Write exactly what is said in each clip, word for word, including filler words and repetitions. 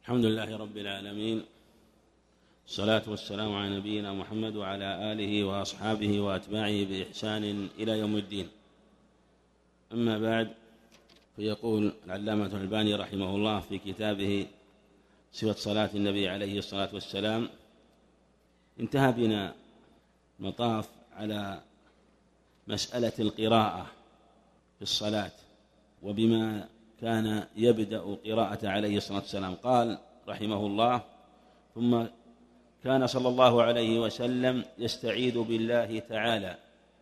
الحمد لله رب العالمين، الصلاة والسلام على نبينا محمد وعلى آله وأصحابه وأتباعه بإحسان إلى يوم الدين. أما بعد، فيقول العلامة الألباني رحمه الله في كتابه صفة صلاة النبي عليه الصلاة والسلام: انتهى بنا مطاف على مسألة القراءة في الصلاة وبما كان يبدأ قراءة عليه الصلاة والسلام. قال رحمه الله: ثم كان صلى الله عليه وسلم يستعيذ بالله تعالى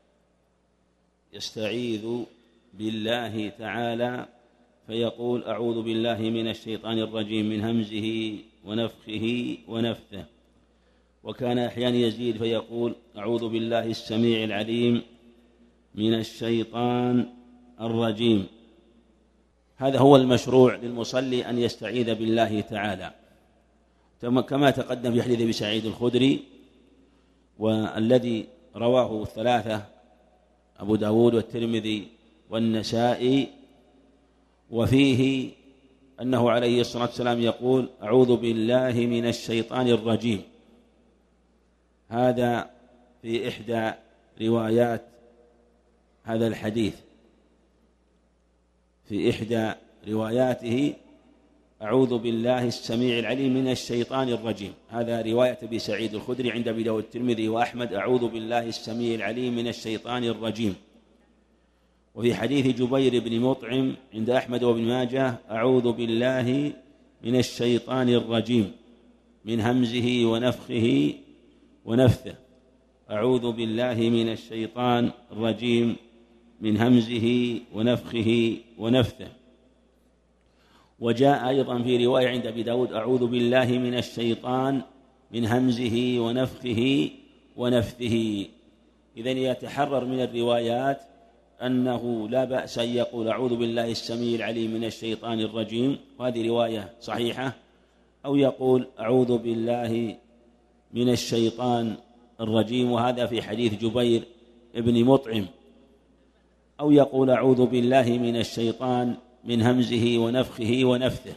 يستعيذ بالله تعالى فيقول: أعوذ بالله من الشيطان الرجيم من همزه ونفخه ونفثه. وكان أحيانا يزيد فيقول: أعوذ بالله السميع العليم من الشيطان الرجيم. هذا هو المشروع للمصلي أن يستعيذ بالله تعالى، كما تقدم في حديث أبي سعيد الخدري، والذي رواه الثلاثة أبو داود والترمذي والنسائي، وفيه أنه عليه الصلاة والسلام يقول: أعوذ بالله من الشيطان الرجيم. هذا في إحدى روايات هذا الحديث، في إحدى رواياته: أعوذ بالله السميع العليم من الشيطان الرجيم. هذا رواية أبي سعيد الخدري عند أبي داود والترمذي وأحمد: أعوذ بالله السميع العليم من الشيطان الرجيم. وفي حديث جبير بن مطعم عند أحمد وابن ماجه: أعوذ بالله من الشيطان الرجيم من همزه ونفخه ونفثه. أعوذ بالله من الشيطان الرجيم من همزه ونفخه ونفثه. وجاء أيضا في رواية عند أبي داود: أعوذ بالله من الشيطان من همزه ونفخه ونفثه. إذن يتحرر من الروايات أنه لا بأس أن يقول: أعوذ بالله السميع العليم من الشيطان الرجيم، وهذه رواية صحيحة، أو يقول: أعوذ بالله من الشيطان الرجيم، وهذا في حديث جبير بن مطعم، أو يقول: أعوذ بالله من الشيطان من همزه ونفخه ونفثه.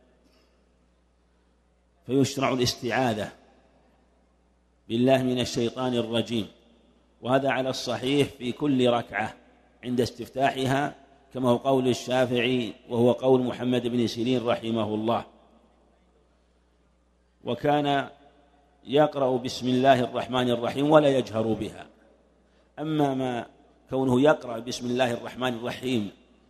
فيشرع الاستعاذة بالله من الشيطان الرجيم، وهذا على الصحيح في كل ركعة عند استفتاحها، كما هو قول الشافعي وهو قول محمد بن سيرين رحمه الله. وكان يقرأ بسم الله الرحمن الرحيم ولا يجهر بها. أما ما كونه يقرأ بسم الله الرحمن الرحيم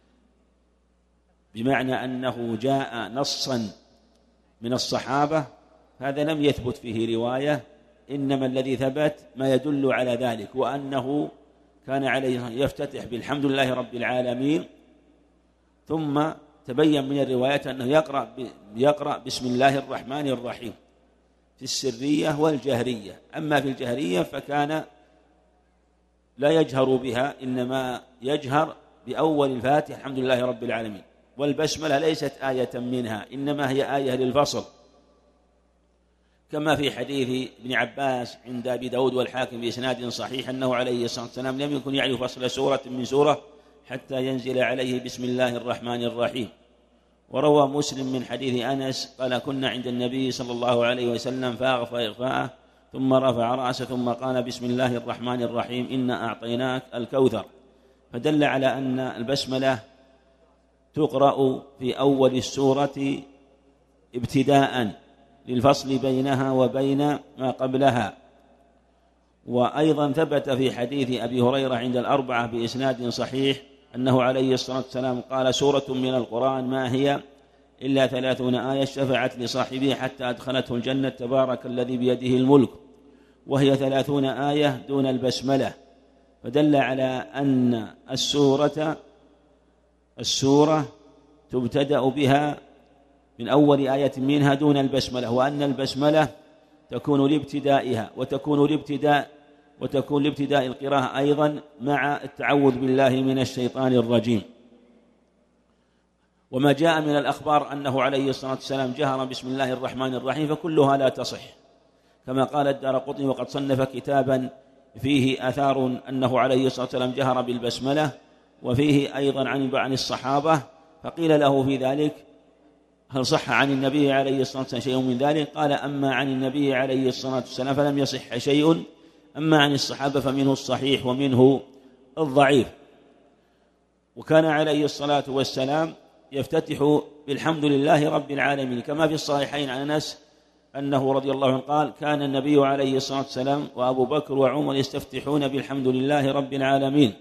بمعنى أنه جاء نصا من الصحابة، هذا لم يثبت فيه رواية، إنما الذي ثبت ما يدل على ذلك، وأنه كان عليه يفتتح بالحمد لله رب العالمين، ثم تبين من الروايات أنه يقرأ, يقرأ بسم الله الرحمن الرحيم في السرية والجهرية. أما في الجهرية فكان لا يجهر بها، إنما يجهر بأول الفاتحة الحمد لله رب العالمين. والبسملة ليست آية منها، إنما هي آية للفصل، كما في حديث ابن عباس عند أبي داود والحاكم بإسناد صحيح أنه عليه الصلاة والسلام لم يكن يعرف فصل سورة من سورة حتى ينزل عليه بسم الله الرحمن الرحيم. وروى مسلم من حديث أنس قال: كنا عند النبي صلى الله عليه وسلم فأغفى إغفاءه ثم رفع رأسه ثم قال: بسم الله الرحمن الرحيم إنا أعطيناك الكوثر. فدل على أن البسملة تقرأ في أول السورة ابتداءً للفصل بينها وبين ما قبلها. وأيضا ثبت في حديث أبي هريرة عند الأربعة بإسناد صحيح أنه عليه الصلاة والسلام قال: سورة من القرآن ما هي إلا ثلاثون آية شفعت لصاحبه حتى أدخلته الجنة تبارك الذي بيده الملك، وهي ثلاثون آية دون البسملة. فدل على أن السورة السورة تبتدأ بها من أول آية منها دون البسملة، وأن البسملة تكون لابتدائها وتكون لابتداء وتكون لابتداء القراءة أيضا مع التعوذ بالله من الشيطان الرجيم. وما جاء من الأخبار أنه عليه الصلاة والسلام جهر بسم الله الرحمن الرحيم فكلها لا تصح، كما قال الدارقطني: وقد صنف كتابا فيه آثار أنه عليه الصلاة والسلام جهر بالبسملة، وفيه أيضا عن بعض الصحابة، فقيل له في ذلك: هل صح عن النبي عليه الصلاة والسلام شيء من ذلك؟ قال: أما عن النبي عليه الصلاة والسلام فلم يصح شيء، أما عن الصحابة فمنه الصحيح ومنه الضعيف. وكان عليه الصلاة والسلام يفتتح بالحمد لله رب العالمين، كما في الصحيحين عن أنس أنه رضي الله عنه قال: كان النبي عليه الصلاة والسلام وأبو بكر وعمر يستفتحون بالحمد لله رب العالمين.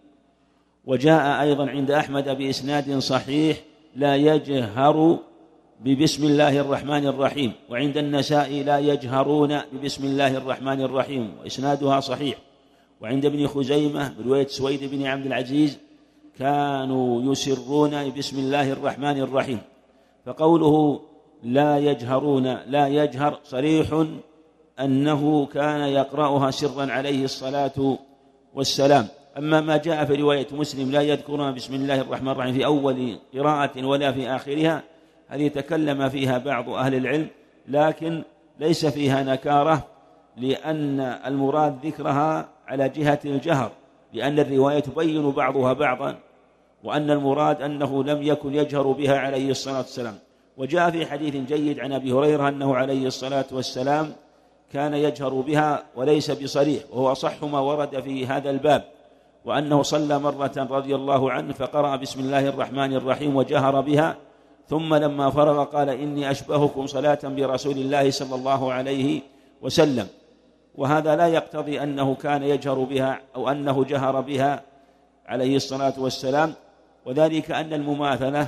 وجاء أيضا عند أحمد بإسناد صحيح: لا يجهر ببسم الله الرحمن الرحيم. وعند النسائي: لا يجهرون ببسم الله الرحمن الرحيم، وإسنادها صحيح. وعند ابن خزيمة برواية سويد بن عبد العزيز: كانوا يسرون بسم الله الرحمن الرحيم. فقوله لا يجهرون لا يجهر صريح أنه كان يقرأها سرا عليه الصلاة والسلام. أما ما جاء في رواية مسلم: لا يذكرون بسم الله الرحمن الرحيم في أول قراءة ولا في آخرها، هذه تكلم فيها بعض أهل العلم، لكن ليس فيها نكارة، لأن المراد ذكرها على جهة الجهر، لأن الرواية تبين بعضها بعضا، وأن المراد أنه لم يكن يجهر بها عليه الصلاة والسلام. وجاء في حديث جيد عن أبي هريرة أنه عليه الصلاة والسلام كان يجهر بها وليس بصريح، وهو أصح ما ورد في هذا الباب، وأنه صلى مرة رضي الله عنه فقرأ بسم الله الرحمن الرحيم وجهر بها، ثم لما فرغ قال: إني أشبهكم صلاة برسول الله صلى الله عليه وسلم. وهذا لا يقتضي أنه كان يجهر بها أو أنه جهر بها عليه الصلاة والسلام، وذلك أن المماثلة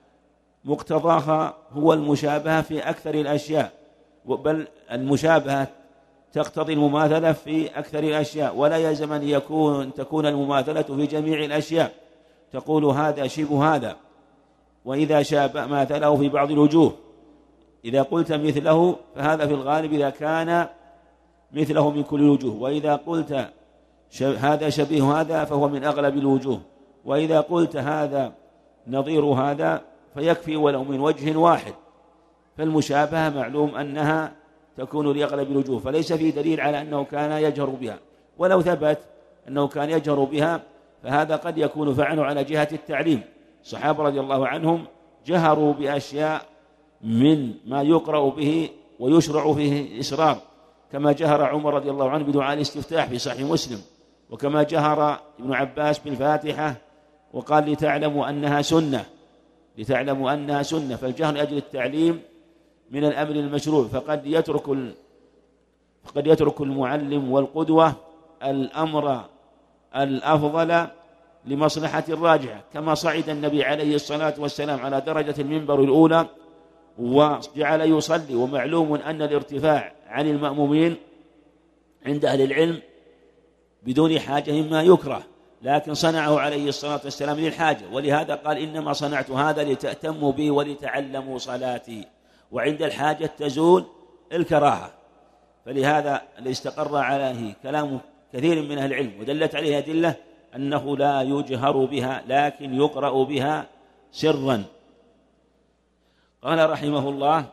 مقتضاها هو المشابهة في أكثر الأشياء، بل المشابهة تقتضي المماثلة في أكثر الأشياء، ولا يلزم أن يكون تكون المماثلة في جميع الأشياء. تقول هذا شبه هذا، وإذا شابه ماثله في بعض الوجوه. إذا قلت مثله فهذا في الغالب إذا كان مثله من كل الوجوه، وإذا قلت هذا شبيه هذا فهو من أغلب الوجوه، وإذا قلت هذا نظير هذا فيكفي ولو من وجه واحد. فالمشابهة معلوم أنها تكون لأغلب الوجوه، فليس في دليل على أنه كان يجهر بها. ولو ثبت أنه كان يجهر بها فهذا قد يكون فعله على جهة التعليم. الصحابة رضي الله عنهم جهروا بأشياء من ما يقرأ به ويشرع فيه الإسرار، كما جهر عمر رضي الله عنه بدعاء الاستفتاح في صحيح مسلم، وكما جهر ابن عباس بالفاتحة وقال: لتعلموا أنها سنة لتعلموا أنها سنة. فالجهر لأجل التعليم من الأمر المشروع، فقد يترك فقد يترك المعلم والقدوة الأمر الأفضل لمصلحة الراجحة، كما صعد النبي عليه الصلاة والسلام على درجة المنبر الأولى وجعل يصلي، ومعلوم أن الارتفاع عن المأمومين عند أهل العلم بدون حاجة مما يكره، لكن صنعه عليه الصلاة والسلام للحاجة، ولهذا قال: إنما صنعت هذا لتأتموا بي ولتعلموا صلاتي. وعند الحاجة تزول الكراهة. فلهذا اللي استقر عليه كلام كثير من أهل العلم ودلت عليه أدلة أنه لا يجهر بها، لكن يقرأ بها سرا. قال رحمه الله: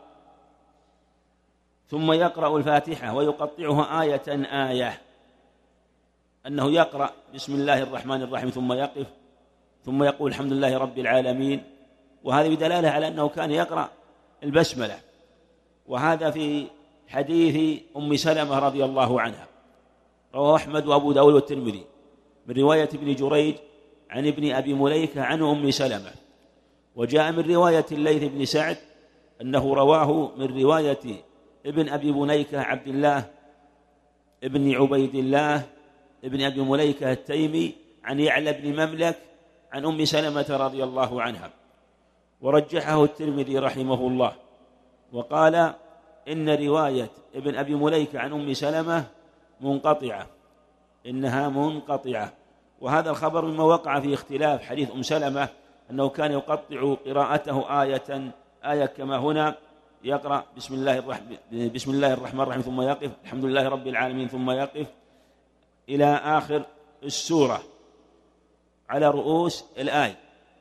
ثم يقرأ الفاتحة ويقطعها آية آية، أنه يقرأ بسم الله الرحمن الرحيم ثم يقف ثم يقول الحمد لله رب العالمين، وهذا بدلالة على أنه كان يقرأ البسملة. وهذا في حديث أم سلمة رضي الله عنها، رواه أحمد وأبو داود والترمذي من رواية ابن جريج عن ابن أبي مليكة عن أم سلمة. وجاء من رواية الليث بن سعد أنه رواه من رواية ابن أبي مليكة عبد الله ابن عبيد الله ابن أبي مليكة التيمي عن يعلى بن مملك عن أم سلمة رضي الله عنها، ورجحه الترمذي رحمه الله، وقال: إن رواية ابن أبي مليكة عن أم سلمة منقطعة إنها منقطعة. وهذا الخبر مما وقع في اختلاف حديث أم سلمة أنه كان يقطع قراءته آية آية كما هنا، يقرأ بسم الله الرحمن بسم الله الرحمن الرحيم ثم يقف الحمد لله رب العالمين ثم يقف إلى آخر السورة على رؤوس الآية.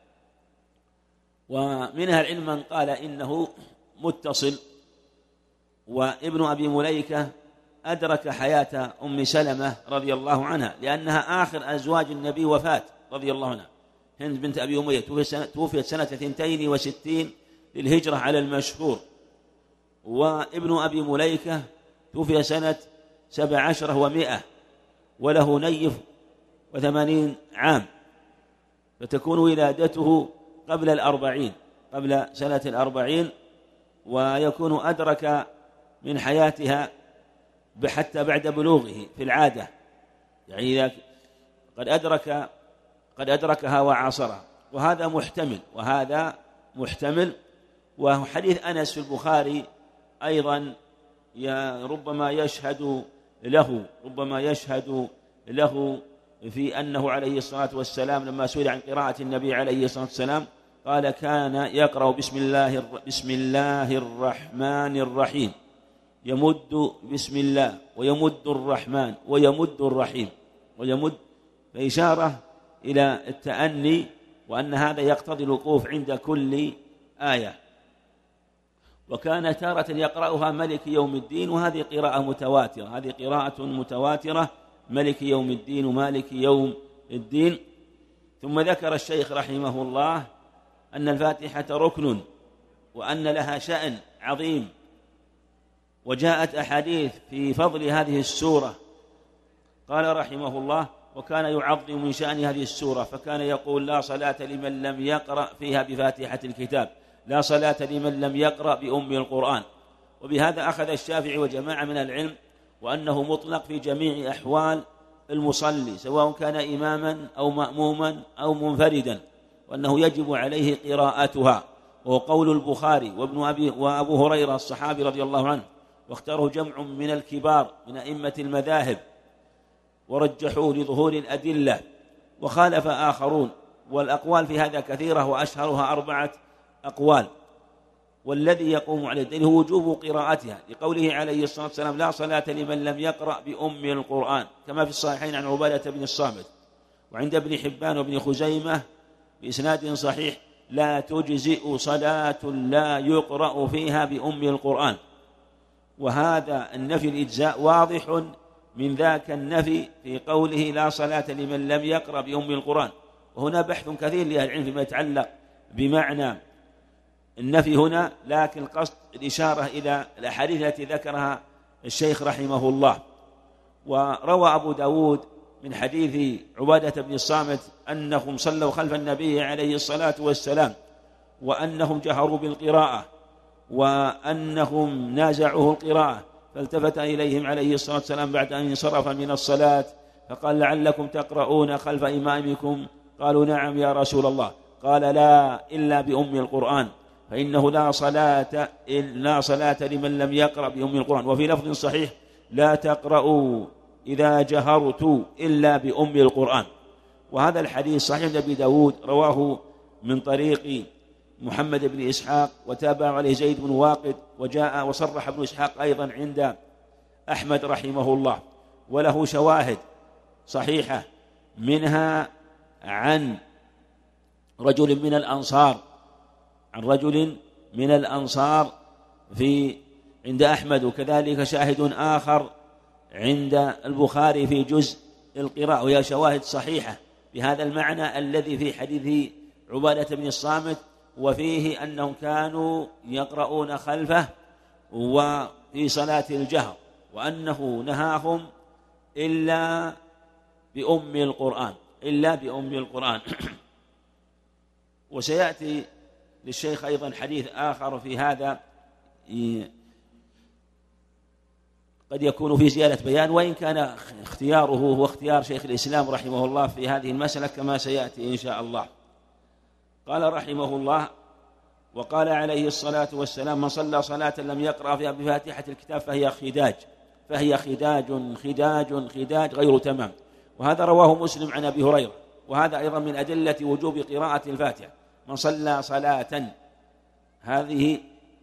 ومنها العلم من قال إنه متصل، وابن أبي مليكة أدرك حياة أم سلمة رضي الله عنها، لأنها آخر أزواج النبي وفاة رضي الله عنها. هند بنت أبي أمية توفيت سنة اثنتين وستين للهجرة على المشهور. وابن أبي مليكة توفي سنة سبع عشرة ومائة وله نيف وثمانين عام، فتكون ولادته قبل الأربعين، قبل سنة الأربعين، ويكون أدرك من حياتها حتى بعد بلوغه في العادة، يعني إذا قد أدرك قد أدركها وعاصرها، وهذا محتمل وهذا محتمل. وحديث أنس في البخاري أيضا ربما يشهد له ربما يشهد له في أنه عليه الصلاة والسلام لما سئل عن قراءة النبي عليه الصلاة والسلام قال كان يقرأ بسم الله بسم الله الرحمن الرحيم، يمد بسم الله ويمد الرحمن ويمد الرحيم ويمد، فإشارة إلى التأني وأن هذا يقتضي الوقوف عند كل آية. وكان تارة يقرأها ملك يوم الدين، وهذه قراءة متواترة، هذه قراءة متواترة، ملك يوم الدين ومالك يوم الدين. ثم ذكر الشيخ رحمه الله أن الفاتحة ركن وأن لها شأن عظيم، وجاءت أحاديث في فضل هذه السورة. قال رحمه الله وكان يعظم من شأن هذه السورة، فكان يقول لا صلاة لمن لم يقرأ فيها بفاتحة الكتاب، لا صلاة لمن لم يقرأ بأم القرآن. وبهذا أخذ الشافعي وجماعة من العلم وأنه مطلق في جميع أحوال المصلي سواء كان إماما أو مأموما أو منفردا، وأنه يجب عليه قراءتها، وهو قول البخاري وابن أبي وأبو هريرة الصحابي رضي الله عنه، واختاره جمع من الكبار من أئمة المذاهب ورجحوه لظهور الأدلة، وخالف آخرون، والأقوال في هذا كثيرة وأشهرها أربعة أقوال. والذي يقوم على الدليل هو وجوب قراءتها، لقوله عليه الصلاة والسلام لا صلاة لمن لم يقرأ بأم القرآن، كما في الصحيحين عن عبادة بن الصامت، وعند ابن حبان وابن خزيمة بإسناد صحيح لا تجزئ صلاة لا يقرأ فيها بأم القرآن. وهذا النفي الإجزاء واضح من ذاك النفي في قوله لا صلاة لمن لم يقرأ بأم القرآن. وهنا بحث كثير لأهل العلم فيما يتعلق بمعنى النفي هنا، لكن القصد الإشارة إلى الأحاديث التي ذكرها الشيخ رحمه الله. وروى أبو داود من حديث عبادة بن الصامت أنهم صلوا خلف النبي عليه الصلاة والسلام، وأنهم جهروا بالقراءة، وأنهم نازعوه القراءة، فالتفت إليهم عليه الصلاة والسلام بعد أن انصرف من الصلاة فقال لعلكم تقرؤون خلف إمامكم؟ قالوا نعم يا رسول الله. قال لا إلا بأم القرآن، فإنه لا صلاة لا صلاة لمن لم يقرأ بأم القرآن. وفي لفظ صحيح لا تقرأوا إذا جهرت إلا بأم القرآن. وهذا الحديث صحيح أبي داود رواه من طريق محمد بن إسحاق وتابع عليه زيد بن واقد، وجاء وصرح ابن إسحاق أيضا عند أحمد رحمه الله، وله شواهد صحيحة منها عن رجل من الأنصار عن رجل من الأنصار في عند أحمد، وكذلك شاهد آخر عند البخاري في جزء القراءة، وهي شواهد صحيحة بهذا المعنى الذي في حديث عبادة بن الصامت، وفيه أنهم كانوا يقرؤون خلفه وفي صلاة الجهر، وأنه نهاهم إلا بأم القرآن إلا بأم القرآن. وسيأتي للشيخ أيضا حديث آخر في هذا قد يكون في زيادة بيان، وإن كان اختياره هو اختيار شيخ الإسلام رحمه الله في هذه المسألة كما سيأتي إن شاء الله. قال رحمه الله وقال عليه الصلاة والسلام من صلى صلاة لم يقرأ فيها بفاتحة الكتاب فهي خداج فهي خداج خداج خداج غير تمام. وهذا رواه مسلم عن أبي هريرة، وهذا أيضا من أدلة وجوب قراءة الفاتحة. من صلى صلاة، هذه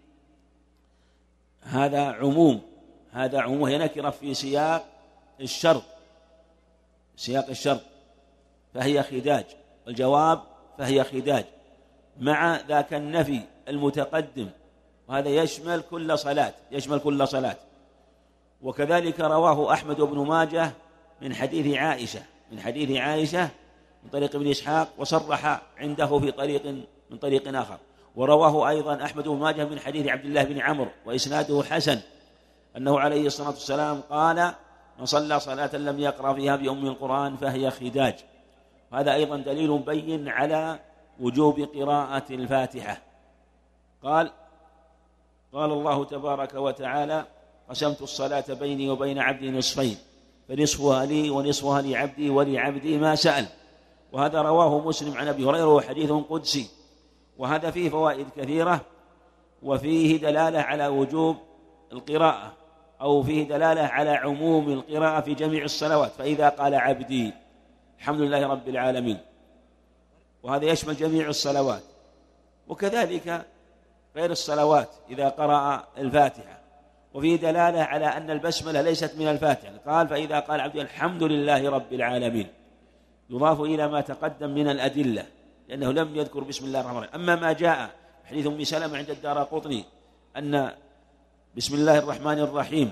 هذا عموم هذا عموم هي نكرة في سياق الشرط سياق الشرط فهي خداج، الجواب فهي خداج مع ذاك النفي المتقدم، وهذا يشمل كل صلاة يشمل كل صلاة. وكذلك رواه أحمد بن ماجه من حديث عائشة من حديث عائشة من طريق ابن إسحاق، وصرح عنده في طريق من طريق آخر. ورواه أيضا أحمد بن ماجه من حديث عبد الله بن عمرو وإسناده حسن أنه عليه الصلاة والسلام قال: من صلى صلاة لم يقرأ فيها بأم القرآن فهي خداج. هذا أيضا دليل بين على وجوب قراءة الفاتحة. قال قال الله تبارك وتعالى: قسمت الصلاة بيني وبين عبدي نصفين فنصفها لي ونصفها لعبدي ولعبدي ما سأل. وهذا رواه مسلم عن أبي هريرة وحديث قدسي. وهذا فيه فوائد كثيرة، وفيه دلالة على وجوب القراءة، أو فيه دلالة على عموم القراءة في جميع الصلوات. فإذا قال عبدي الحمد لله رب العالمين، وهذا يشمل جميع الصلوات، وكذلك غير الصلوات إذا قرأ الفاتحة. وفيه دلالة على أن البسملة ليست من الفاتحة. قال: فإذا قال عبدي الحمد لله رب العالمين، يضاف إلى ما تقدم من الأدلة، لأنه لم يذكر بسم الله الرحمن الرحيم. أما ما جاء حديث أم سلمة عند الدارقطني أن بسم الله الرحمن الرحيم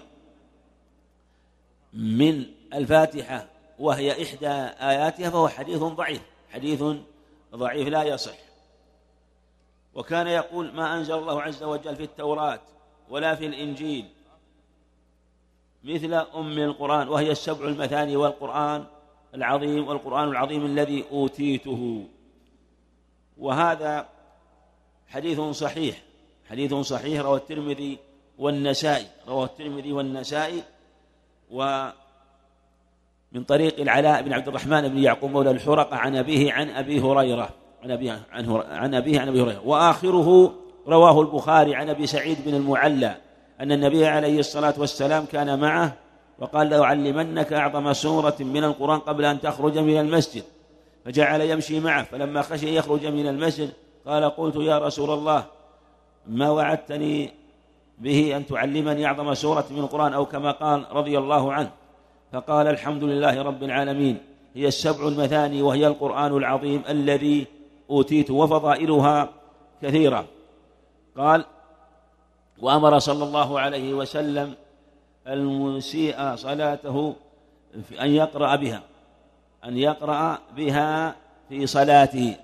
من الفاتحة وهي إحدى آياتها، فهو حديث ضعيف حديث ضعيف لا يصح. وكان يقول: ما أنزل الله عز وجل في التوراة ولا في الإنجيل مثل أم القرآن، وهي السبع المثاني والقرآن العظيم والقرآن العظيم الذي أوتيته. وهذا حديث صحيح حديث صحيح رواه الترمذي والنسائي رواه الترمذي والنسائي ومن طريق العلاء بن عبد الرحمن بن يعقوب مولى الحرقة عن أبيه عن أبي هريرة عن أبيه عن أبيه عن أبي هريرة. وآخره رواه البخاري عن أبي سعيد بن المعلى أن النبي عليه الصلاة والسلام كان معه وقال: لأعلمنك أعظم سورة من القرآن قبل أن تخرج من المسجد، فجعل يمشي معه، فلما خشي يخرج من المسجد قال: قلت يا رسول الله ما وعدتني به أن تعلمني أعظم سورة من القرآن، أو كما قال رضي الله عنه. فقال: الحمد لله رب العالمين هي السبع المثاني وهي القرآن العظيم الذي أوتيت، وفضائلها كثيرة. قال: وأمر صلى الله عليه وسلم المسيء صلاته أن يقرأ بها أن يقرأ بها في صلاته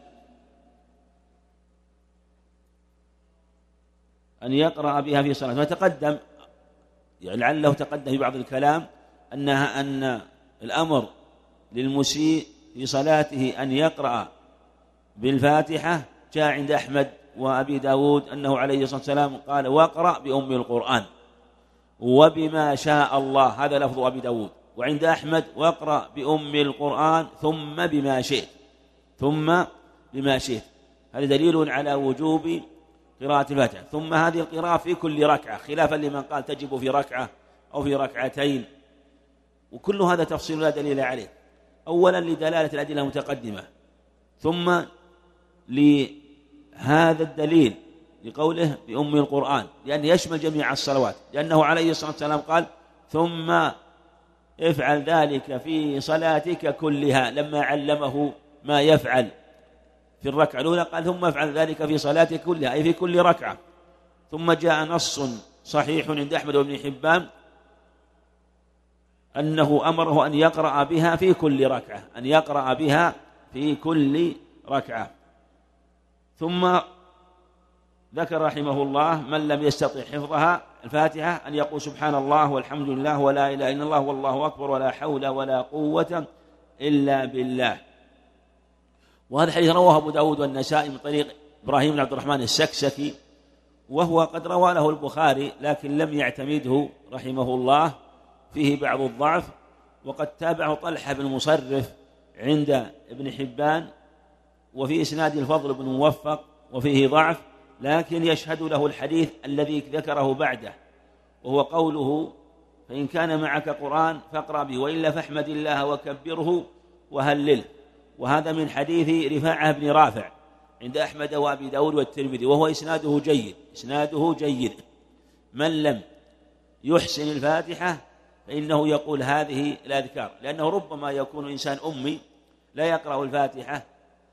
أن يقرأ بها في صلاته. فتقدم يعني لعله تقدم في بعض الكلام أنها أن الأمر للمسيء في صلاته أن يقرأ بالفاتحة جاء عند أحمد وأبي داود أنه عليه الصلاة والسلام قال: واقرأ بأم القرآن وبما شاء الله، هذا لفظ أبي داود. وعند أحمد: واقرأ بأم القرآن ثم بما شئت ثم بما شئت. هذا دليل على وجوب قراءة الفاتحة. ثم هذه القراءة في كل ركعة، خلافا لمن قال تجب في ركعة أو في ركعتين، وكل هذا تفصيل لا دليل عليه. أولا لدلالة الأدلة المتقدمة، ثم لهذا الدليل لقوله بأم القرآن لأنه يشمل جميع الصلوات، لأنه عليه الصلاة والسلام قال: ثم افعل ذلك في صلاتك كلها. لما علمه ما يفعل في الركعة الأولى قال: ثم افعل ذلك في صلاتك كلها، أي في كل ركعة. ثم جاء نص صحيح عند أحمد وابن حبان أنه أمره أن يقرأ بها في كل ركعة أن يقرأ بها في كل ركعة. ثم ذكر رحمه الله من لم يستطع حفظها الفاتحة أن يقول: سبحان الله والحمد لله ولا إله إلا الله والله أكبر ولا حول ولا قوة إلا بالله. وهذا حديث رواه أبو داود والنسائي من طريق إبراهيم بن عبد الرحمن السكسكي، وهو قد روى له البخاري لكن لم يعتمده رحمه الله، فيه بعض الضعف. وقد تابعه طلحة بن مصرف عند ابن حبان، وفي إسناد الفضل بن موفق وفيه ضعف، لكن يشهد له الحديث الذي ذكره بعده، وهو قوله: فإن كان معك قرآن فاقرأ به وإلا فاحمد الله وكبره وهلله. وهذا من حديث رفاعة بن رافع عند أحمد وأبي داود والترمذي، وهو إسناده جيد إسناده جيد. من لم يحسن الفاتحة فإنه يقول هذه الأذكار، لأنه ربما يكون إنسان أمي لا يقرأ الفاتحة،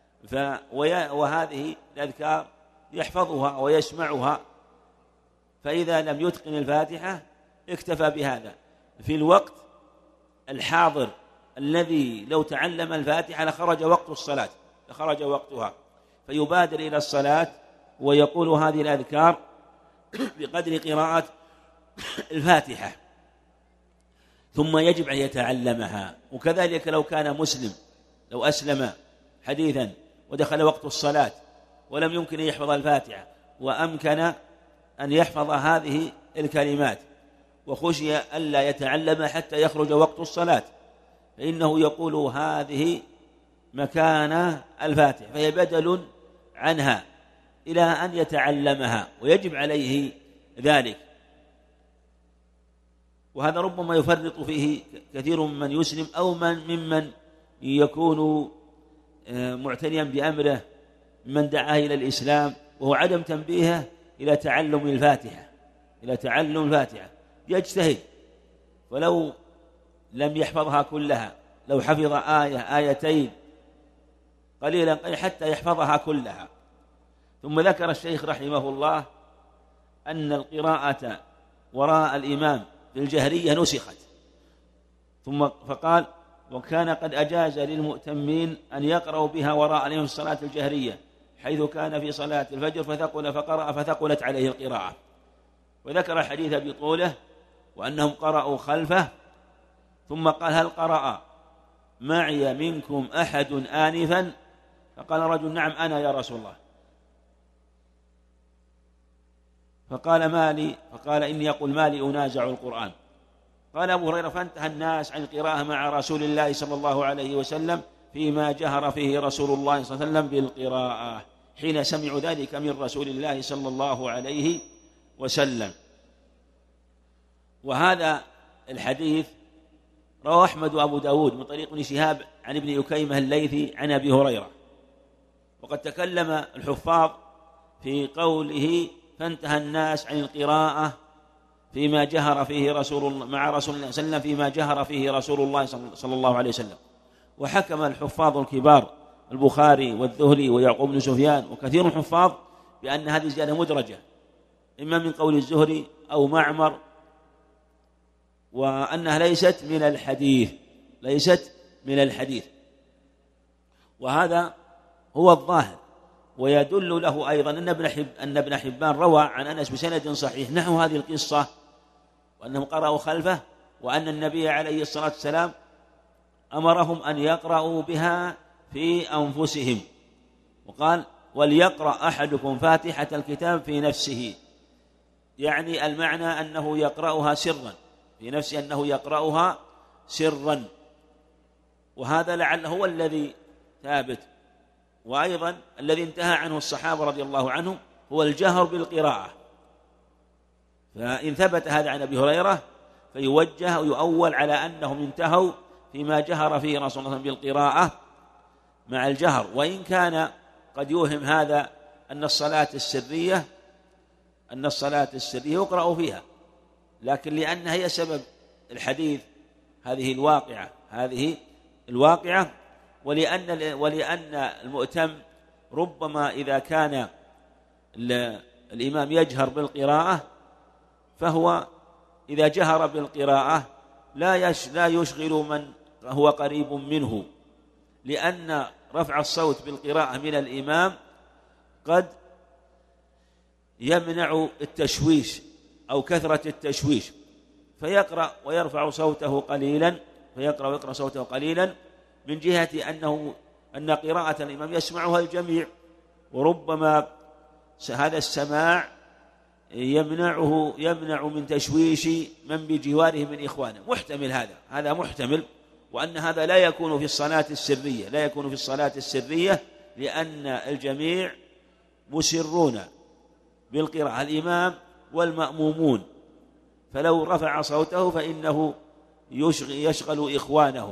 وهذه الأذكار يحفظها ويسمعها، فإذا لم يتقن الفاتحة اكتفى بهذا في الوقت الحاضر الذي لو تعلم الفاتحة لخرج وقت الصلاة لخرج وقتها، فيبادر إلى الصلاة ويقول هذه الأذكار بقدر قراءة الفاتحة، ثم يجب أن يتعلمها. وكذلك لو كان مسلم، لو أسلم حديثا ودخل وقت الصلاة ولم يمكن أن يحفظ الفاتحة وأمكن أن يحفظ هذه الكلمات وخشي ألا يتعلم حتى يخرج وقت الصلاة، فإنه يقول هذه مكان الفاتحة، فهي بدل عنها إلى أن يتعلمها، ويجب عليه ذلك. وهذا ربما يفرط فيه كثير من يسلم أو من ممن يكون معتنيا بأمره من دعاه إلى الإسلام، وهو عدم تنبيهه إلى تعلم الفاتحة إلى تعلم الفاتحة يجتهد، ولو لم يحفظها كلها، لو حفظ آية آيتين قليلا حتى يحفظها كلها. ثم ذكر الشيخ رحمه الله أن القراءة وراء الإمام في الجهرية نسخت، ثم فقال وكان قد أجاز للمؤتمين أن يقرأوا بها وراء الإمام في الصلاة الجهرية، حيث كان في صلاة الفجر فثقل فقرأ فثقلت عليه القراءة. وذكر الحديث بطوله وأنهم قرأوا خلفه، ثم قال هل قرأ معي منكم أحد آنفا؟ فقال رجل نعم أنا يا رسول الله. فقال ما لي؟ فقال إني أقول ما لي أنازع القرآن. قال أبو هريرة فانتهى الناس عن القراءة مع رسول الله صلى الله عليه وسلم فيما جهر فيه رسول الله صلى الله عليه وسلم بالقراءة، حين سمعوا ذلك من رسول الله صلى الله عليه وسلم. وهذا الحديث رواه أحمد وأبو داود من طريق ابن شهاب عن ابن أكيمة الليثي عن أبي هريرة. وقد تكلم الحفاظ في قوله فانتهى الناس عن القراءة فيما جهر فيه رسول الله مع رسول الله صلى الله عليه وسلم فيما جهر فيه رسول الله صلى الله عليه وسلم. وحكم الحفاظ الكبار البخاري والذهلي ويعقوب بن سفيان وكثير من الحفاظ بأن هذه الزيادة مدرجة إما من قول الزهري أو معمر، وأنها ليست من الحديث ليست من الحديث وهذا هو الظاهر. ويدل له أيضا أن ابن حب أن ابن حبان روى عن أنس بسند صحيح نحو هذه القصة، وأنهم قرأوا خلفه، وأن النبي عليه الصلاة والسلام أمرهم أن يقرأوا بها في أنفسهم، وقال وليقرأ أحدكم فاتحة الكتاب في نفسه، يعني المعنى أنه يقرأها سرا في نفسه، أنه يقرأها سرا. وهذا لعل هو الذي ثابت. وأيضا الذي انتهى عنه الصحابة رضي الله عنهم هو الجهر بالقراءة، فإن ثبت هذا عن أبي هريرة فيوجه ويؤول على أنهم انتهوا فيما جهر فيه رسول الله بالقراءة مع الجهر، وإن كان قد يوهم هذا أن الصلاة السرية أن الصلاة السرية يقرأ فيها، لكن لأنها هي سبب الحديث هذه الواقعة هذه الواقعة ولأن ولأن المؤتم ربما إذا كان الإمام يجهر بالقراءة فهو إذا جهر بالقراءة لا لا يشغل من هو قريب منه، لأن رفع الصوت بالقراءة من الإمام قد يمنع التشويش أو كثرة التشويش، فيقرأ ويرفع صوته قليلا فيقرأ ويقرأ صوته قليلا من جهة أنه أن قراءة الإمام يسمعها الجميع، وربما هذا السماع يمنعه يمنع من تشويش من بجواره من إخوانه. محتمل هذا هذا محتمل وأن هذا لا يكون في الصلاة السرية لا يكون في الصلاة السرية لأن الجميع مسرون بالقراءة الإمام والمأمومون، فلو رفع صوته فإنه يشغل إخوانه.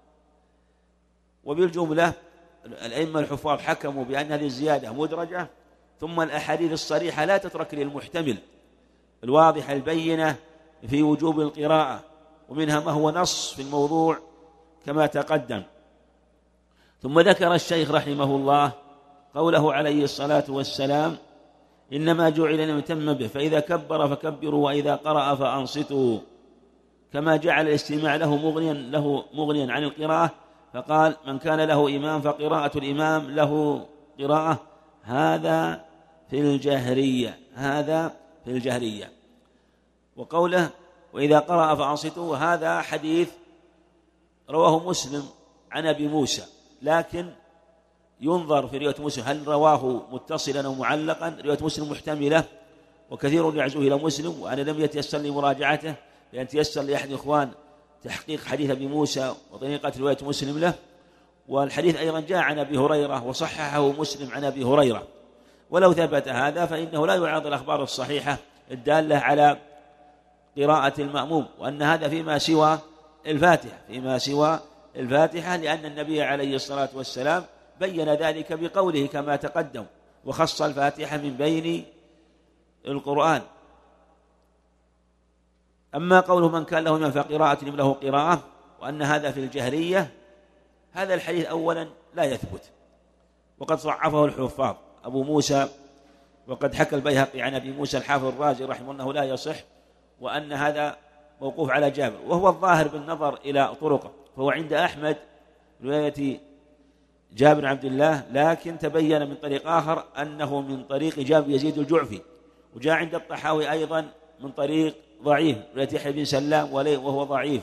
وبالجملة الأئمة الحفاظ حكموا بأن هذه الزيادة مدرجة، ثم الأحاديث الصريحة لا تترك للمحتمل الواضحة البينة في وجوب القراءة، ومنها ما هو نص في الموضوع كما تقدم. ثم ذكر الشيخ رحمه الله قوله عليه الصلاة والسلام إنما جعل ليتم به فإذا كبر فكبروا وإذا قرأ فأنصتوا، كما جعل الاستماع له مغنيا له مغنيا عن القراءة، فقال من كان له إمام فقراءة الإمام له قراءة، هذا في الجهرية، هذا في الجهرية. وقوله وإذا قرأ فأنصتوا، هذا حديث رواه مسلم عن أبي موسى، لكن ينظر في رواية مسلم هل رواه متصلا أو معلقا. رواية مسلم محتملة، وكثير يعزوه إلى مسلم، وأنا لم يتيسر لي مراجعته، لأن تيسر لأحد الإخوان تحقيق حديث أبي موسى وطريقة رواية مسلم له. والحديث أيضا جاء عن أبي هريرة وصححه مسلم عن أبي هريرة. ولو ثبت هذا فإنه لا يعارض الأخبار الصحيحة الدالة على قراءة المأموم، وأن هذا فيما سوى الفاتحة فيما سوى الفاتحة لأن النبي عليه الصلاة والسلام بين ذلك بقوله كما تقدم، وخص الفاتحة من بين القرآن. أما قوله من كان له إمام فقراءة له قراءة، وأن هذا في الجهرية، هذا الحديث أولا لا يثبت، وقد ضعفه الحفاظ أبو موسى، وقد حكى البيهقي عن أبي موسى الحافظ الرازي رحمه الله لا يصح، وأن هذا موقوف على جابر، وهو الظاهر بالنظر إلى طرقه، فهو عند أحمد رواية جابر عبد الله، لكن تبين من طريق آخر أنه من طريق جابر يزيد الجعفي، وجاء عند الطحاوي أيضا من طريق ضعيف رواية يحيى بن سلام وهو ضعيف.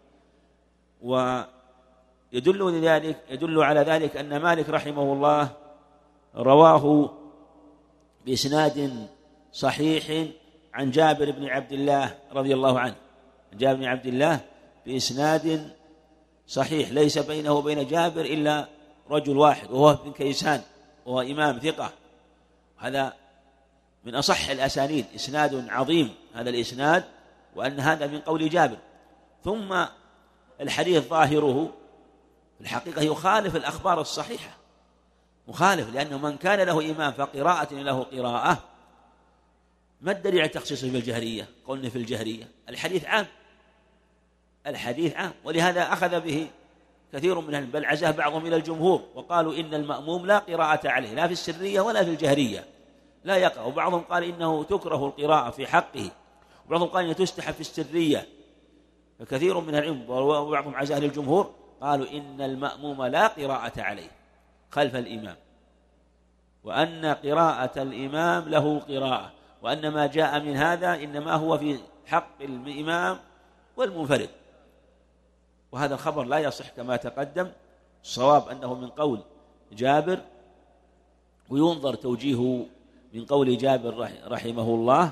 ويدل لذلك يدل على ذلك أن مالك رحمه الله رواه بإسناد صحيح عن جابر بن عبد الله رضي الله عنه، جابر بن عبد الله بإسناد صحيح ليس بينه وبين جابر إلا رجل واحد وهو ابن كيسان، وهو إمام ثقة. هذا من أصح الأسانيد، إسناد عظيم هذا الإسناد، وأن هذا من قول جابر. ثم الحديث ظاهره في الحقيقة يخالف الأخبار الصحيحة، مخالف، لأنه من كان له إمام فقراءة له قراءة، ما الدليل على تخصيصه في الجهرية؟ قلنا في الجهرية الحديث عام، الحديث عام، ولهذا أخذ به كثير من العلم، بل عزاه بعضهم إلى الجمهور وقالوا إن المأموم لا قراءة عليه لا في السرية ولا في الجهرية، لا يقرأ. وبعضهم قال إنه تكره القراءة في حقه، وبعضهم قال إنه تستحب في السرية. فكثير من العلم وبعضهم عزاه للجمهور قالوا إن المأموم لا قراءة عليه خلف الإمام، وأن قراءة الإمام له قراءة، وأن ما جاء من هذا إنما هو في حق الإمام والمنفرد. وهذا الخبر لا يصح كما تقدم، الصواب أنه من قول جابر، وينظر توجيهه من قول جابر رحمه الله.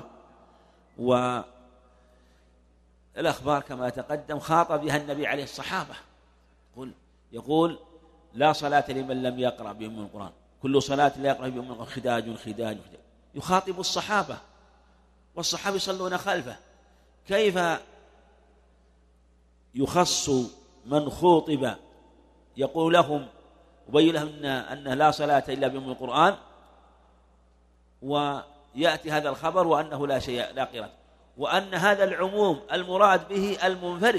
والأخبار كما تقدم خاطب بها النبي عليه الصحابة، يقول, يقول لا صلاة لمن لم يقرأ بأم القرآن، كل صلاة لا يقرأ بأم القرآن خداج خداج خداج. يخاطب الصحابة والصحابة يصلون خلفه، كيف يخص من خوطب يقول لهم وبين لهم أن لا صلاة إلا بأم القرآن، ويأتي هذا الخبر وأنه لا شيء لا قراءة، وأن هذا العموم المراد به المنفرد،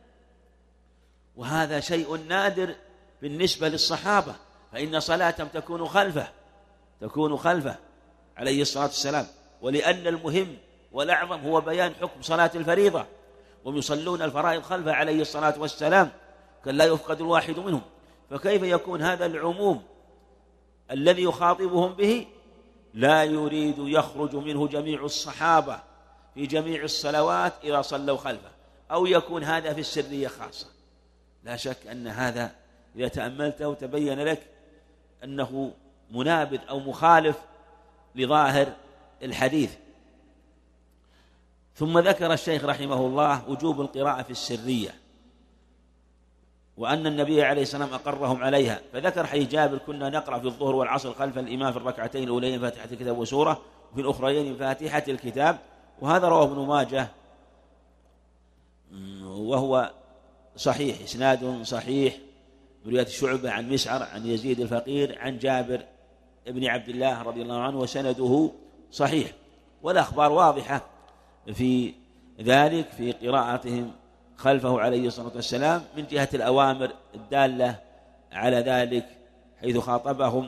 وهذا شيء نادر بالنسبة للصحابة، فإن صلاتهم تكون خلفه تكون خلفه عليه الصلاة والسلام، ولأن المهم والأعظم هو بيان حكم صلاة الفريضة، وهم يصلون الفرائض خلفه عليه الصلاة والسلام كان لا يفقد الواحد منهم. فكيف يكون هذا العموم الذي يخاطبهم به لا يريد يخرج منه جميع الصحابة في جميع الصلوات إذا صلوا خلفه، أو يكون هذا في السرية خاصة؟ لا شك أن هذا إذا تأملته تبين لك أنه منابذ أو مخالف لظاهر الحديث. ثم ذكر الشيخ رحمه الله وجوب القراءة في السرية، وأن النبي عليه السلام أقرهم عليها، فذكر حديث جابر كنا نقرأ في الظهر والعصر خلف الإمام في الركعتين الأولين فاتحة الكتاب وسورة، وفي الأخرين فاتحة الكتاب. وهذا رواه ابن ماجه وهو صحيح، إسناد صحيح، برواية شعبة عن مسعر عن يزيد الفقير عن جابر ابن عبد الله رضي الله عنه، وسنده صحيح. والأخبار واضحة في ذلك في قراءتهم خلفه عليه الصلاة والسلام من جهة الأوامر الدالة على ذلك، حيث خاطبهم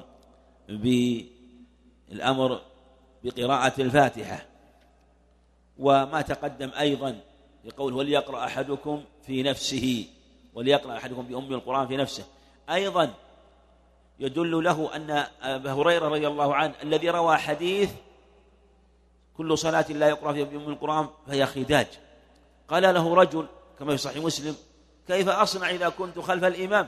بالأمر بقراءة الفاتحة. وما تقدم أيضا يقول وليقرأ أحدكم في نفسه، وليقرأ أحدكم بأم القرآن في نفسه، أيضا يدل له أن أبا هريرة رضي الله عنه الذي روى حديث كل صلاة لا يقرأ فيها بأم القرآن فهي خداج، قال له رجل كما في صحيح مسلم: كيف أصنع إذا كنت خلف الإمام؟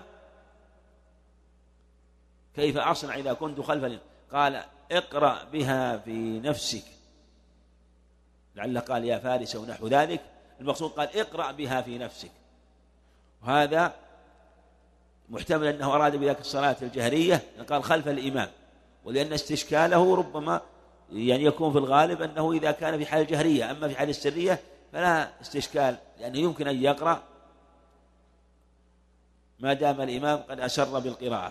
كيف أصنع إذا كنت خلف الإمام؟ قال: اقرأ بها في نفسك، لعل قال يا فارس ونحو ذلك، المقصود قال اقرأ بها في نفسك. وهذا محتمل أنه أراد بذلك الصلاة الجهرية، قال خلف الإمام، ولأن استشكاله ربما يعني يكون في الغالب أنه إذا كان في حال الجهرية، أما في حال السرية فلا استشكال، لأنه يمكن أن يقرأ ما دام الإمام قد أسر بالقراءة.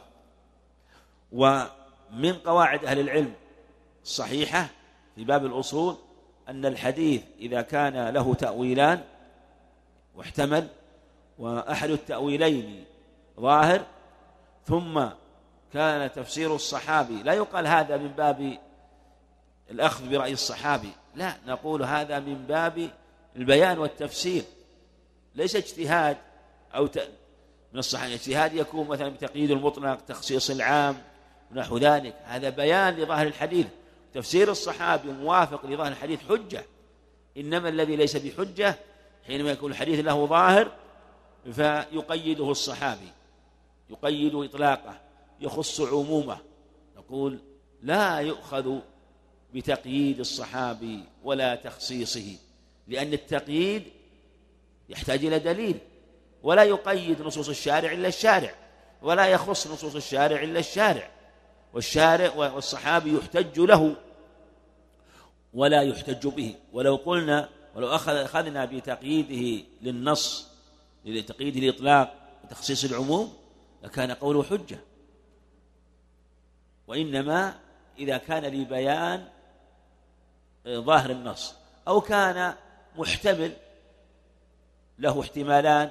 ومن قواعد أهل العلم الصحيحة في باب الأصول أن الحديث إذا كان له تأويلان واحتمل، وأحد التأويلين ظاهر، ثم كان تفسير الصحابي، لا يقال هذا من باب الأخذ برأي الصحابي، لا، نقول هذا من باب البيان والتفسير، ليس اجتهاد أو ت... من الصحابة. اجتهاد يكون مثلا بتقييد المطلق، تخصيص العام ونحو ذلك، هذا بيان لظاهر الحديث. تفسير الصحابي موافق لظاهر الحديث حجة، إنما الذي ليس بحجة حينما يكون الحديث له ظاهر فيقيده الصحابي، يقيد إطلاقه، يخص عمومه. نقول لا يؤخذ بتقييد الصحابي ولا تخصيصه، لأن التقييد يحتاج إلى دليل، ولا يقيد نصوص الشارع إلا الشارع، ولا يخص نصوص الشارع إلا الشارع، والشارع والصحابي يحتج له ولا يحتج به. ولو قلنا ولو أخذنا بتقييده للنص، لتقييد الإطلاق وتخصيص العموم، لكان قوله حجة. وإنما إذا كان لبيان ظاهر النص، أو كان محتمل له احتمالان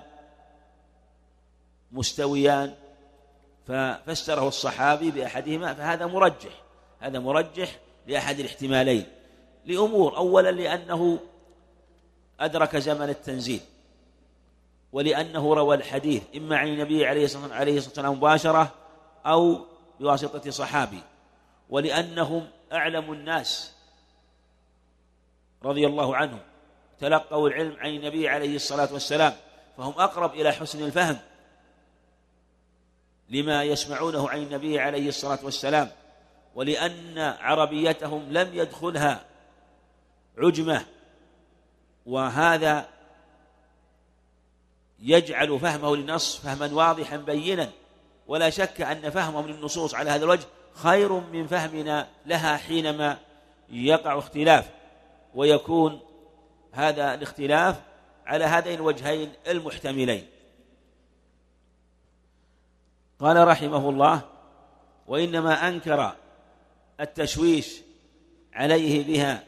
مستويان ففسره الصحابي بأحدهما، فهذا مرجح، هذا مرجح لأحد الاحتمالين لأمور: أولا لأنه أدرك زمن التنزيل، ولأنه روى الحديث إما عن النبي عليه الصلاة والسلام مباشرة أو بواسطة صحابي، ولأنهم أعلم الناس رضي الله عنهم، تلقوا العلم عن النبي عليه الصلاة والسلام، فهم أقرب إلى حسن الفهم لما يسمعونه عن النبي عليه الصلاة والسلام، ولأن عربيتهم لم يدخلها عجمة، وهذا يجعل فهمه للنص فهما واضحا بينا. ولا شك أن فهمهم للنصوص على هذا الوجه خير من فهمنا لها حينما يقع اختلاف، ويكون هذا الاختلاف على هذين الوجهين المحتملين. قال رحمه الله: وإنما أنكر التشويش عليه بها،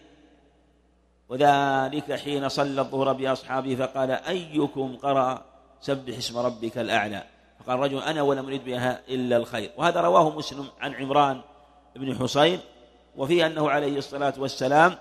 وذلك حين صلى الظهر بأصحابه فقال: أيكم قرأ سبح اسم ربك الأعلى؟ فقال رجل: أنا ولم أريد بها إلا الخير. وهذا رواه مسلم عن عمران بن حسين، وفيه أنه عليه الصلاة والسلام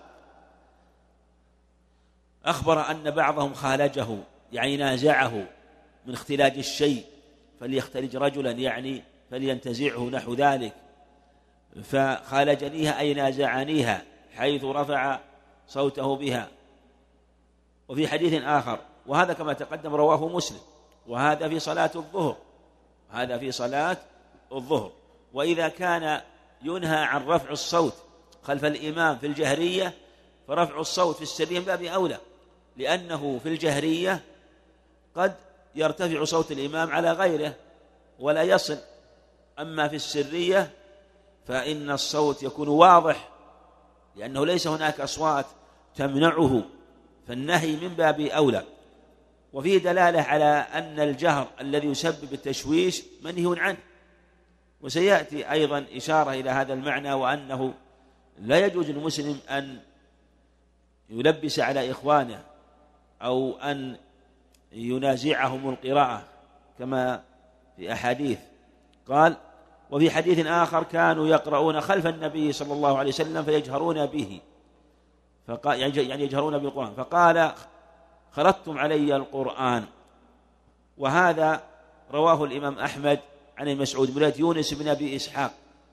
أخبر أن بعضهم خالجه، يعني نازعه من اختلاج الشيء، فليختلج رجلا يعني فلينتزعه نحو ذلك، فخالجنيها أي نازعنيها حيث رفع صوته بها. وفي حديث آخر، وهذا كما تقدم رواه مسلم، وهذا في صلاة الظهر، هذا في صلاة الظهر. وإذا كان ينهى عن رفع الصوت خلف الإمام في الجهرية، فرفع الصوت في السرية من باب أولى، لأنه في الجهرية قد يرتفع صوت الإمام على غيره ولا يصل، أما في السرية فإن الصوت يكون واضح، لأنه ليس هناك أصوات تمنعه، فالنهي من باب أولى. وفيه دلالة على أن الجهر الذي يسبب التشويش منهي عنه، وسيأتي أيضا إشارة إلى هذا المعنى، وأنه لا يجوز للمسلم أن يلبس على إخوانه أو أن ينازعهم القراءة كما في أحاديث. قال: وفي حديث آخر كانوا يقرؤون خلف النبي صلى الله عليه وسلم فيجهرون به، فقال يعني يجهرون بالقرآن، فقال: خلطتم علي القرآن. وهذا رواه الإمام أحمد عن ابن مسعود من رواية يونس بن أبي إسحاق،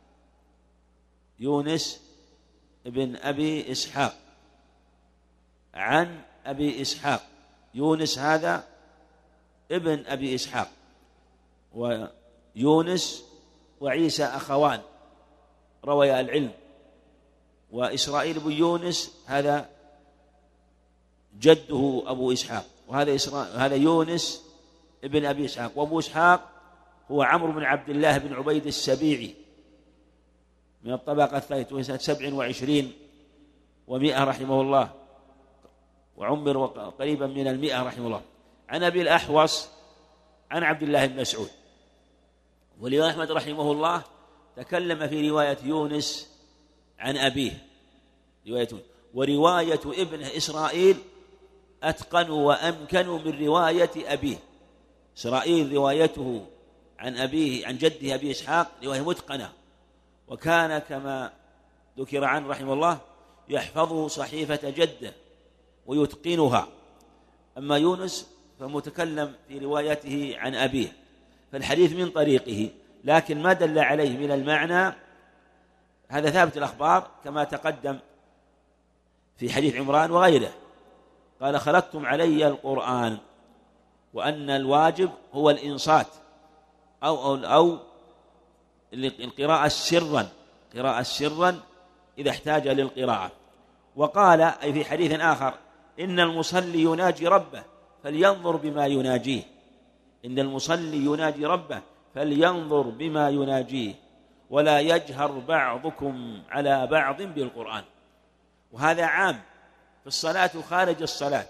يونس بن أبي إسحاق عن أبي إسحاق. يونس هذا ابن أبي إسحاق، ويونس وعيسى أخوان رويا العلم، وإسرائيل بن يونس هذا جده أبو إسحاق، وهذا إسرائيل هذا يونس ابن أبي إسحاق. وأبو إسحاق هو عمرو بن عبد الله بن عبيد السبيعي من الطبقة الثالثة، سنة سبع وعشرين ومئة رحمه الله، وعمر قريبا من المئة رحمه الله. عن أبي الأحوص عن عبد الله بن مسعود. والإمام أحمد رحمه الله تكلم في رواية يونس عن أبيه رواية، ورواية ابن إسرائيل أتقن وأمكن من رواية أبيه. إسرائيل روايته عن أبيه عن جده أبي إسحاق رواية متقنة، وكان كما ذكر عنه رحمه الله يحفظ صحيفة جده ويتقنها. أما يونس فمتكلم في روايته عن أبيه، فالحديث من طريقه، لكن ما دل عليه من المعنى هذا ثابت الأخبار كما تقدم في حديث عمران وغيره. قال خلقتم علي القرآن، وأن الواجب هو الإنصات أو, أو, أو القراءة سرا، قراءة سرا إذا احتاج للقراءة. وقال أي في حديث آخر إن المصلي يناجي ربه فلينظر بما يناجيه، إن المصلي يناجي ربه فلينظر بما يناجيه ولا يجهر بعضكم على بعض بالقرآن. وهذا عام في الصلاة وخارج الصلاة.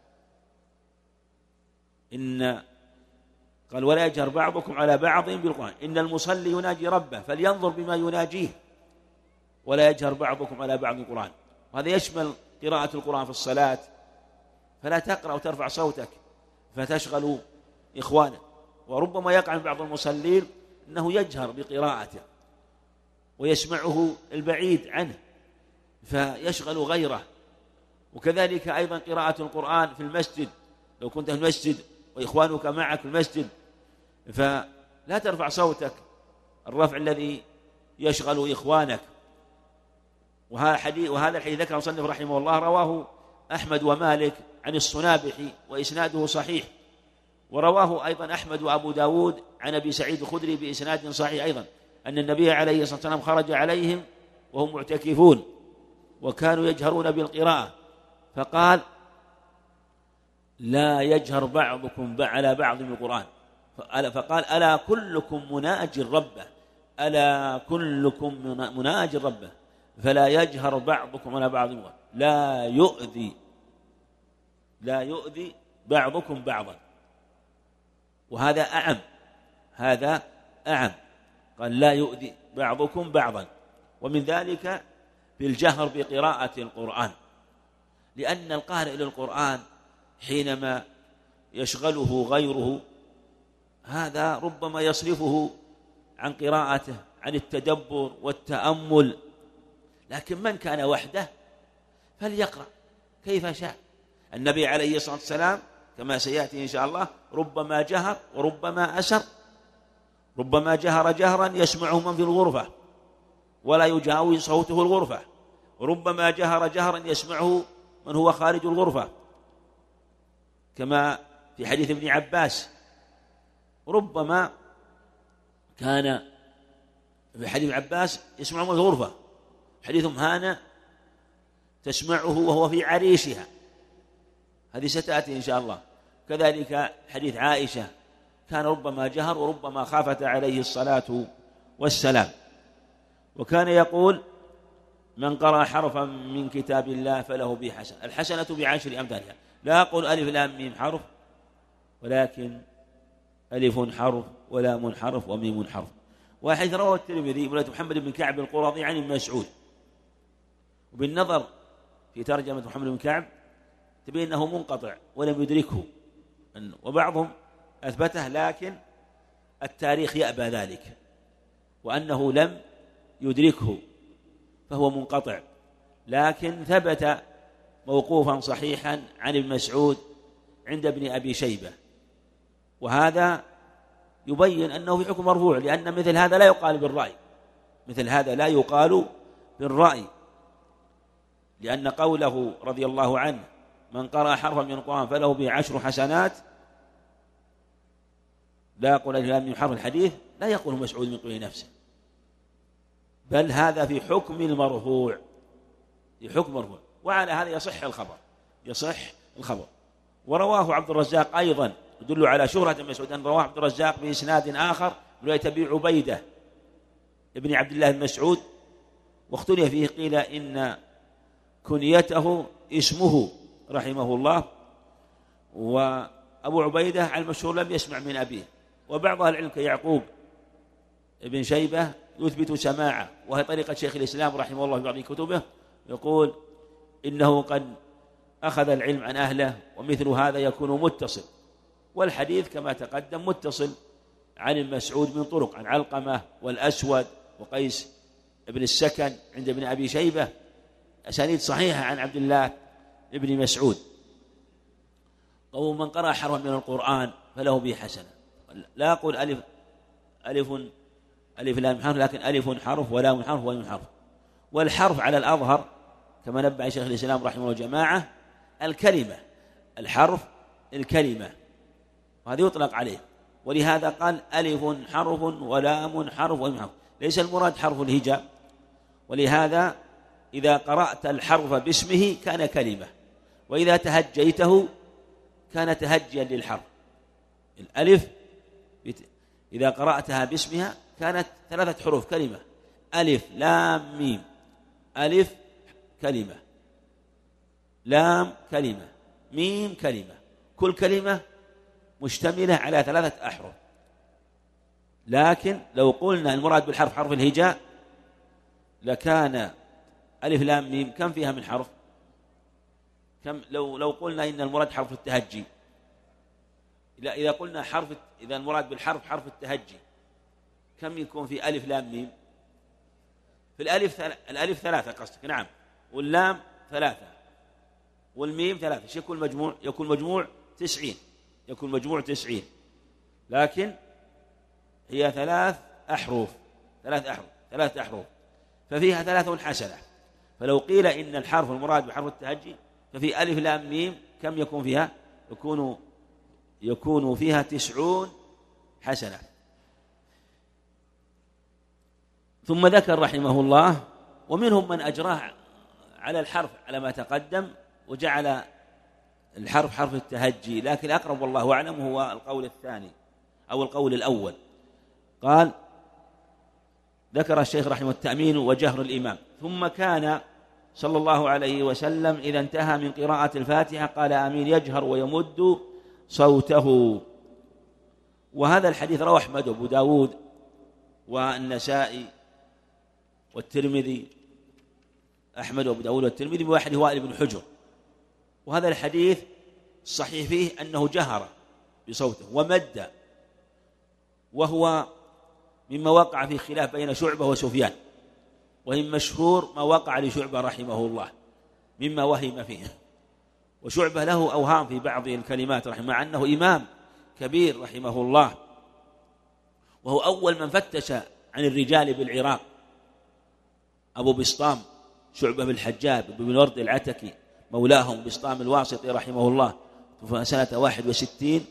إن قال ولا يجهر بعضكم على بعض بالقرآن، إن المصلي يناجي ربه فلينظر بما يناجيه ولا يجهر بعضكم على بعض بالقرآن. وهذا يشمل قراءة القرآن في الصلاة، فلا تقرأ وترفع صوتك فتشغل إخوانك. وربما يقع من بعض المصلين أنه يجهر بقراءته ويسمعه البعيد عنه فيشغل غيره. وكذلك أيضا قراءة القرآن في المسجد، لو كنت في المسجد وإخوانك معك في المسجد فلا ترفع صوتك الرفع الذي يشغل إخوانك. وهذا الحديث وهذا الحديث ذكر المصنف رحمه الله رواه أحمد ومالك عن الصنابحي وإسناده صحيح، ورواه أيضا أحمد وأبو داود عن أبي سعيد الخدري بإسناد صحيح أيضا أن النبي عليه الصلاة والسلام خرج عليهم وهم معتكفون وكانوا يجهرون بالقراءة، فقال لا يجهر بعضكم على بعض بالقرآن، فقال ألا كلكم مناج ربه، ألا كلكم مناج ربه فلا يجهر بعضكم على بعض، لا يؤذي لا يؤذي بعضكم بعضا. وهذا أعم، هذا أعم، قال لا يؤذي بعضكم بعضا. ومن ذلك بالجهر بقراءة القرآن، لأن القارئ للقرآن حينما يشغله غيره هذا ربما يصرفه عن قراءته عن التدبر والتأمل، لكن من كان وحده فليقرأ كيف شاء. النبي عليه الصلاة والسلام كما سيأتي إن شاء الله ربما جهر وربما أسر، ربما جهر جهرا يسمعه من في الغرفة ولا يجاوز صوته الغرفة، وربما جهر جهرا يسمعه من هو خارج الغرفة كما في حديث ابن عباس، ربما كان في حديث ابن عباس يسمعه من الغرفة، حديث هانة تسمعه وهو في عريشها، هذه ستأتي إن شاء الله. كذلك حديث عائشة كان ربما جهر وربما خافت عليه الصلاة والسلام. وكان يقول من قرأ حرفا من كتاب الله فله به حسنة، الحسنة بعشر أمثالها، لا أقول ألف لام ميم حرف، ولكن ألف حرف ولام حرف وميم حرف. وحيث رواه الترمذي من محمد بن كعب القرظي عن ابن مسعود، وبالنظر في ترجمة محمد بن كعب تبين أنه منقطع ولم يدركه، وبعضهم أثبته لكن التاريخ يأبى ذلك، وأنه لم يدركه فهو منقطع، لكن ثبت موقوفا صحيحا عن ابن مسعود عند ابن أبي شيبة. وهذا يبين أنه في حكم مرفوع، لأن مثل هذا لا يقال بالرأي، مثل هذا لا يقال بالرأي، لأن قوله رضي الله عنه من قرأ حرفا من القرآن فله به عشر حسنات، لا يقول الإمام من حرف الحديث، لا يقول مسعود من قبل نفسه، بل هذا في حكم المرفوع، في حكم مرفوع. وعلى هذا يصح الخبر، يصح الخبر. ورواه عبد الرزاق أيضا يدل على شهرة مسعود، أن رواه عبد الرزاق بإسناد آخر رواية أبي عبيدة ابن عبد الله بن مسعود، واختلف فيه، قيل إن كنيته اسمه رحمه الله، وأبو عبيدة على المشهور لم يسمع من أبيه، وبعض أهل العلم كيعقوب ابن شيبة يثبت سماعه، وهي طريقة شيخ الإسلام رحمه الله في بعض كتبه، يقول إنه قد أخذ العلم عن أهله، ومثل هذا يكون متصل، والحديث كما تقدم متصل عن المسعود من طرق، عن علقمة والأسود وقيس ابن السكن عند ابن أبي شيبة، أسانيد صحيحة عن عبد الله ابن مسعود. قول من قرأ حرفا من القرآن فله به حسنة، لا أقول ألف ألف ألف لام حرف، لكن ألف حرف ولام حرف وميم حرف. والحرف على الأظهر كما نبه شيخ الإسلام رحمه الله الجماعة الكلمة، الحرف الكلمة، وهذا يطلق عليه، ولهذا قال ألف حرف ولام حرف وميم حرف، ليس المراد حرف الهجاء. ولهذا إذا قرأت الحرف باسمه كان كلمة، وإذا تهجيته كان تهجيا للحرف. الألف إذا قرأتها باسمها كانت ثلاثة حروف كلمة، ألف لام ميم، ألف كلمة، لام كلمة، ميم كلمة، كل كلمة مشتملة على ثلاثة أحرف. لكن لو قلنا المراد بالحرف حرف الهجاء لكان ألف لام ميم كم فيها من حرف؟ كم لو لو قلنا إن المراد حرف التهجي، لا إذا قلنا حرف، إذا المراد بالحرف حرف التهجي كم يكون في ألف لام ميم؟ في الألف الألف ثلاثة قصدك، نعم، واللام ثلاثة والميم ثلاثة، ايش يكون مجموع؟ يكون مجموع تسعين، يكون مجموع تسعين، لكن هي ثلاث أحرف، ثلاث أحرف ثلاث أحرف ففيها ثلاث حسنة. فلو قيل إن الحرف المراد بحرف التهجي ففي ألف لام ميم كم يكون فيها؟ يكون يكون فيها تسعون حسنة. ثم ذكر رحمه الله ومنهم من أجراه على الحرف على ما تقدم وجعل الحرف حرف التهجي، لكن أقرب والله أعلم هو القول الثاني أو القول الأول. قال ذكر الشيخ رحمه التأمين وجهر الإمام. ثم كان صلى الله عليه وسلم إذا انتهى من قراءة الفاتحة قال آمين يجهر ويمد صوته. وهذا الحديث رواه أحمد وأبو داود والنسائي والترمذي، أحمد وأبو داود والترمذي بواحد وائل بن حجر. وهذا الحديث الصحيح فيه أنه جهر بصوته ومد، وهو مما وقع في خلاف بين شعبة وسفيان، وهم مشهور ما وقع لشعبة رحمه الله مما وهم فيه، وشعبة له أوهام في بعض الكلمات رحمه، مع أنه إمام كبير رحمه الله، وهو أول من فتش عن الرجال بالعراق، أبو بسطام شعبة بالحجاب بن ورد العتكي مولاهم بسطام الواسطي رحمه الله سنة واحد وستين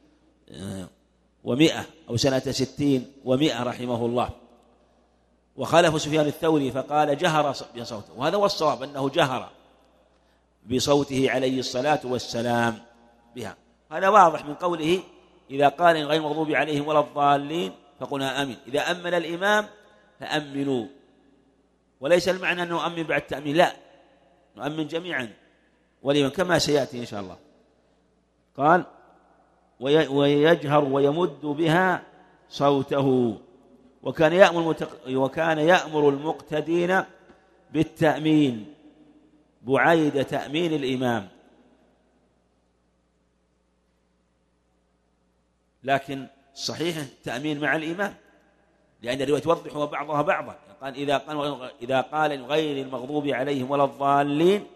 ومئة أو سنة ستين ومئة رحمه الله. وخالف سفيان الثوري فقال جهر بصوته، وهذا هو الصواب أنه جهر بصوته عليه الصلاة والسلام بها. هذا واضح من قوله إذا قال غير المغضوب عليهم ولا الضالين فقلنا آمين، إذا أمن الإمام فأمنوا، وليس المعنى أنه نؤمن بعد التأمين، لا، نؤمن جميعا ولمن كما سيأتي إن شاء الله. قال ويجهر ويمد بها صوته. وكان يأمر المتق... وكان يأمر المقتدين بالتأمين بعيد تأمين الإمام، لكن صحيح التأمين مع الإمام، لأن الرواية توضح بعضها بعضا. قال إذا قال إذا قال غير المغضوب عليهم ولا الضالين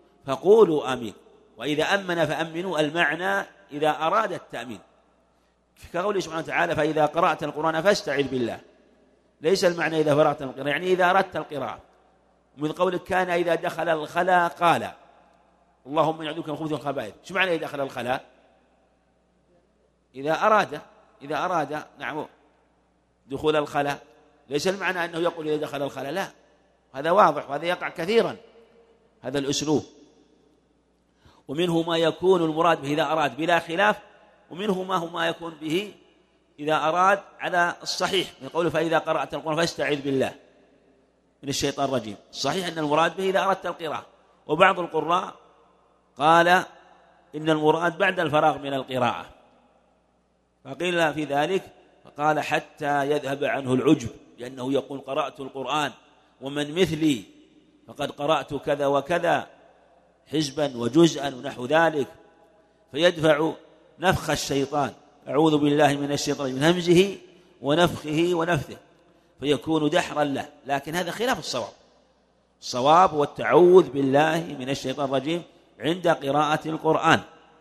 فقولوا آمين، وإذا أمن فأمنوا، المعنى إذا أراد التأمين. كقوله سبحانه وتعالى فإذا قرأت القرآن فاستعذ بالله، ليس المعنى إذا فرغت من القراءة، يعني إذا أردت القراءة. ومن قولك كان إذا دخل الخلاء قال اللهم إني أعوذ بك من الخبث والخبائث، شو معنى إذا دخل الخلاء؟ إذا أراد إذا أراد نعم دخول الخلاء، ليس المعنى أنه يقول إذا دخل الخلاء، لا، هذا واضح وهذا يقع كثيرا هذا الأسلوب. ومنه ما يكون المراد به إذا أراد بلا خلاف، ومنه ما هو ما يكون به إذا أراد على الصحيح، من قوله فإذا قرأت القرآن فاستعذ بالله من الشيطان الرجيم. صحيح أن المراد به إذا أردت القراءة، وبعض القراء قال إن المراد بعد الفراغ من القراءة، فقيل في ذلك فقال حتى يذهب عنه العجب، لأنه يقول قرأت القرآن ومن مثلي فقد قرأت كذا وكذا حزبا وجزءا ونحو ذلك، فيدفع نفخ الشيطان، أعوذ بالله من الشيطان من همزه ونفخه ونفثه، فيكون دحرا له. لكن هذا خلاف الصواب. الصواب هو التعوذ بالله من الشيطان الرجيم عند قراءة القرآن،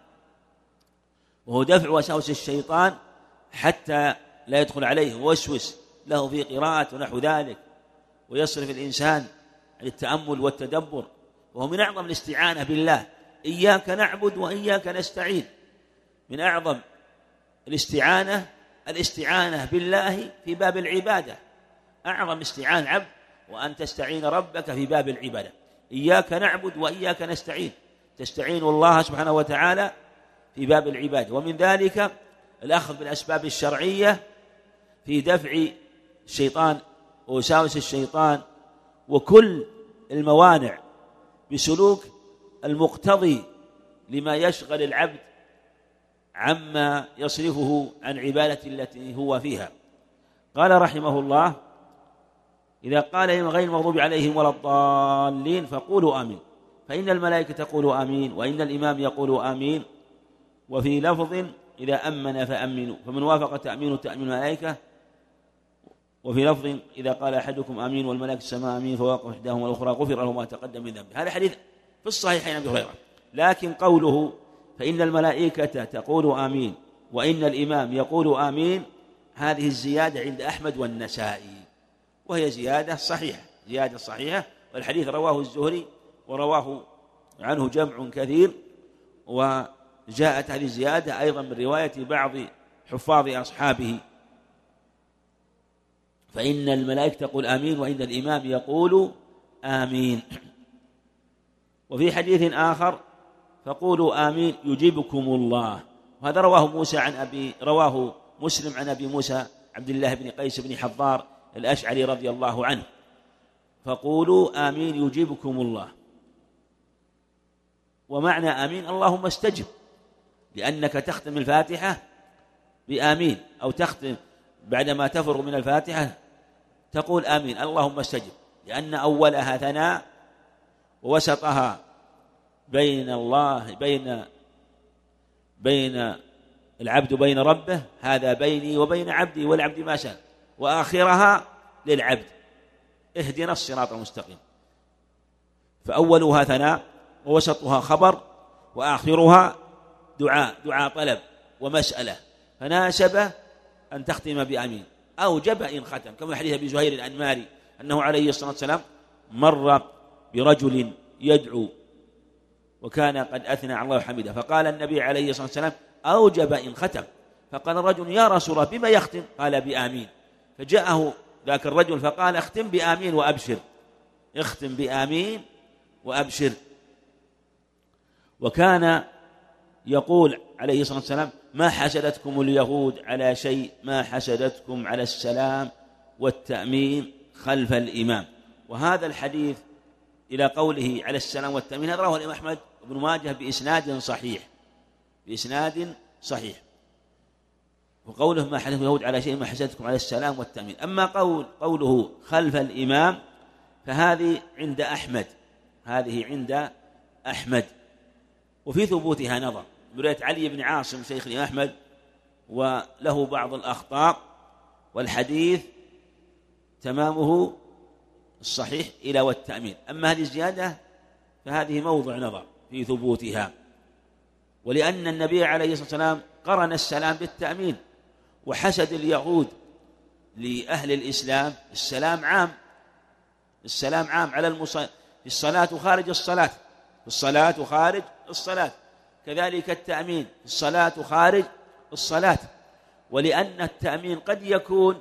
وهو دفع وساوس الشيطان حتى لا يدخل عليه وسوس له في قراءة ونحو ذلك، ويصرف الإنسان عن التأمل والتدبر. وهو من أعظم الاستعانة بالله، إياك نعبد وإياك نستعين. من أعظم الاستعانة الاستعانة بالله في باب العبادة، أعظم استعان عبد وأن تستعين ربك في باب العبادة. إياك نعبد وإياك نستعين، تستعين الله سبحانه وتعالى في باب العبادة. ومن ذلك الأخذ بالأسباب الشرعية في دفع الشيطان ووساوس الشيطان، وكل الموانع بسلوك المقتضي لما يشغل العبد عما يصرفه عن عبادة التي هو فيها. قال رحمه الله إذا قال غير المغضوب عليهم ولا الضالين فقولوا آمين، فإن الملائكة تقول آمين، وإن الإمام يقول آمين. وفي لفظ إذا أمن فأمنوا، فمن وافق تأمين تأمين الملائكة. وفي لفظ إذا قال أحدكم آمين والملائكة السماء آمين فوقف إحداهما الأخرى غفر له ما تقدم من ذنبه. هذا حديث في الصحيحين أبي هريرة. لكن قوله فإن الملائكة تقول آمين وإن الإمام يقول آمين، هذه الزيادة عند أحمد والنسائي، وهي زيادة صحيحة زيادة صحيحة والحديث رواه الزهري ورواه عنه جمع كثير. وجاءت هذه الزيادة أيضا من رواية بعض حفاظ أصحابه، فإن الملائكة تقول آمين وإن الإمام يقول آمين. وفي حديث آخر فقولوا آمين يجيبكم الله، وهذا رواه موسى عن أبي رواه مسلم عن أبي موسى عبد الله بن قيس بن حضار الأشعري رضي الله عنه، فقولوا آمين يجيبكم الله. ومعنى آمين اللهم استجب، لأنك تختم الفاتحة بآمين، أو تختم بعدما تفرغ من الفاتحة تقول آمين اللهم استجب، لأن أولها ثناء ووسطها بين الله بين بين العبد بين ربه، هذا بيني وبين عبدي والعبد ما سأل، وآخرها للعبد اهدنا الصراط المستقيم. فأولها ثناء ووسطها خبر وآخرها دعاء دعاء طلب ومسألة، فناسب أن تختم بآمين، أوجب إن ختم، كما حديث أبي زهير الأنماري أنه عليه الصلاة والسلام مر برجل يدعو وكان قد أثنى على الله وحمده، فقال النبي عليه الصلاة والسلام أوجب إن ختم، فقال الرجل يا رسول الله بما يختم؟ قال بآمين، فجاءه ذاك الرجل فقال اختم بآمين وأبشر، اختم بآمين وأبشر. وكان يقول عليه الصلاة والسلام ما حسدتكم اليهود على شيء ما حسدتكم على السلام والتأمين خلف الإمام. وهذا الحديث إلى قوله على السلام والتأمين هذا رواه الإمام أحمد بن ماجه بإسناد صحيح بإسناد صحيح وقوله ما حسدتكم اليهود على شيء ما حسدتكم على السلام والتأمين. أما قول قوله خلف الإمام فهذه عند أحمد هذه عند أحمد وفي ثبوتها نظر. برواية علي بن عاصم شيخ الإمام أحمد وله بعض الأخطاء، والحديث تمامه الصحيح إلى والتأمين. أما هذه الزيادة فهذه موضع نظر في ثبوتها، ولأن النبي عليه الصلاة والسلام قرن السلام بالتأمين وحسد اليهود لأهل الإسلام السلام عام، السلام عام على المصلي في الصلاة وخارج الصلاة، في الصلاة وخارج الصلاة، كذلك التأمين في الصلاة وخارج الصلاة. ولأن التأمين قد يكون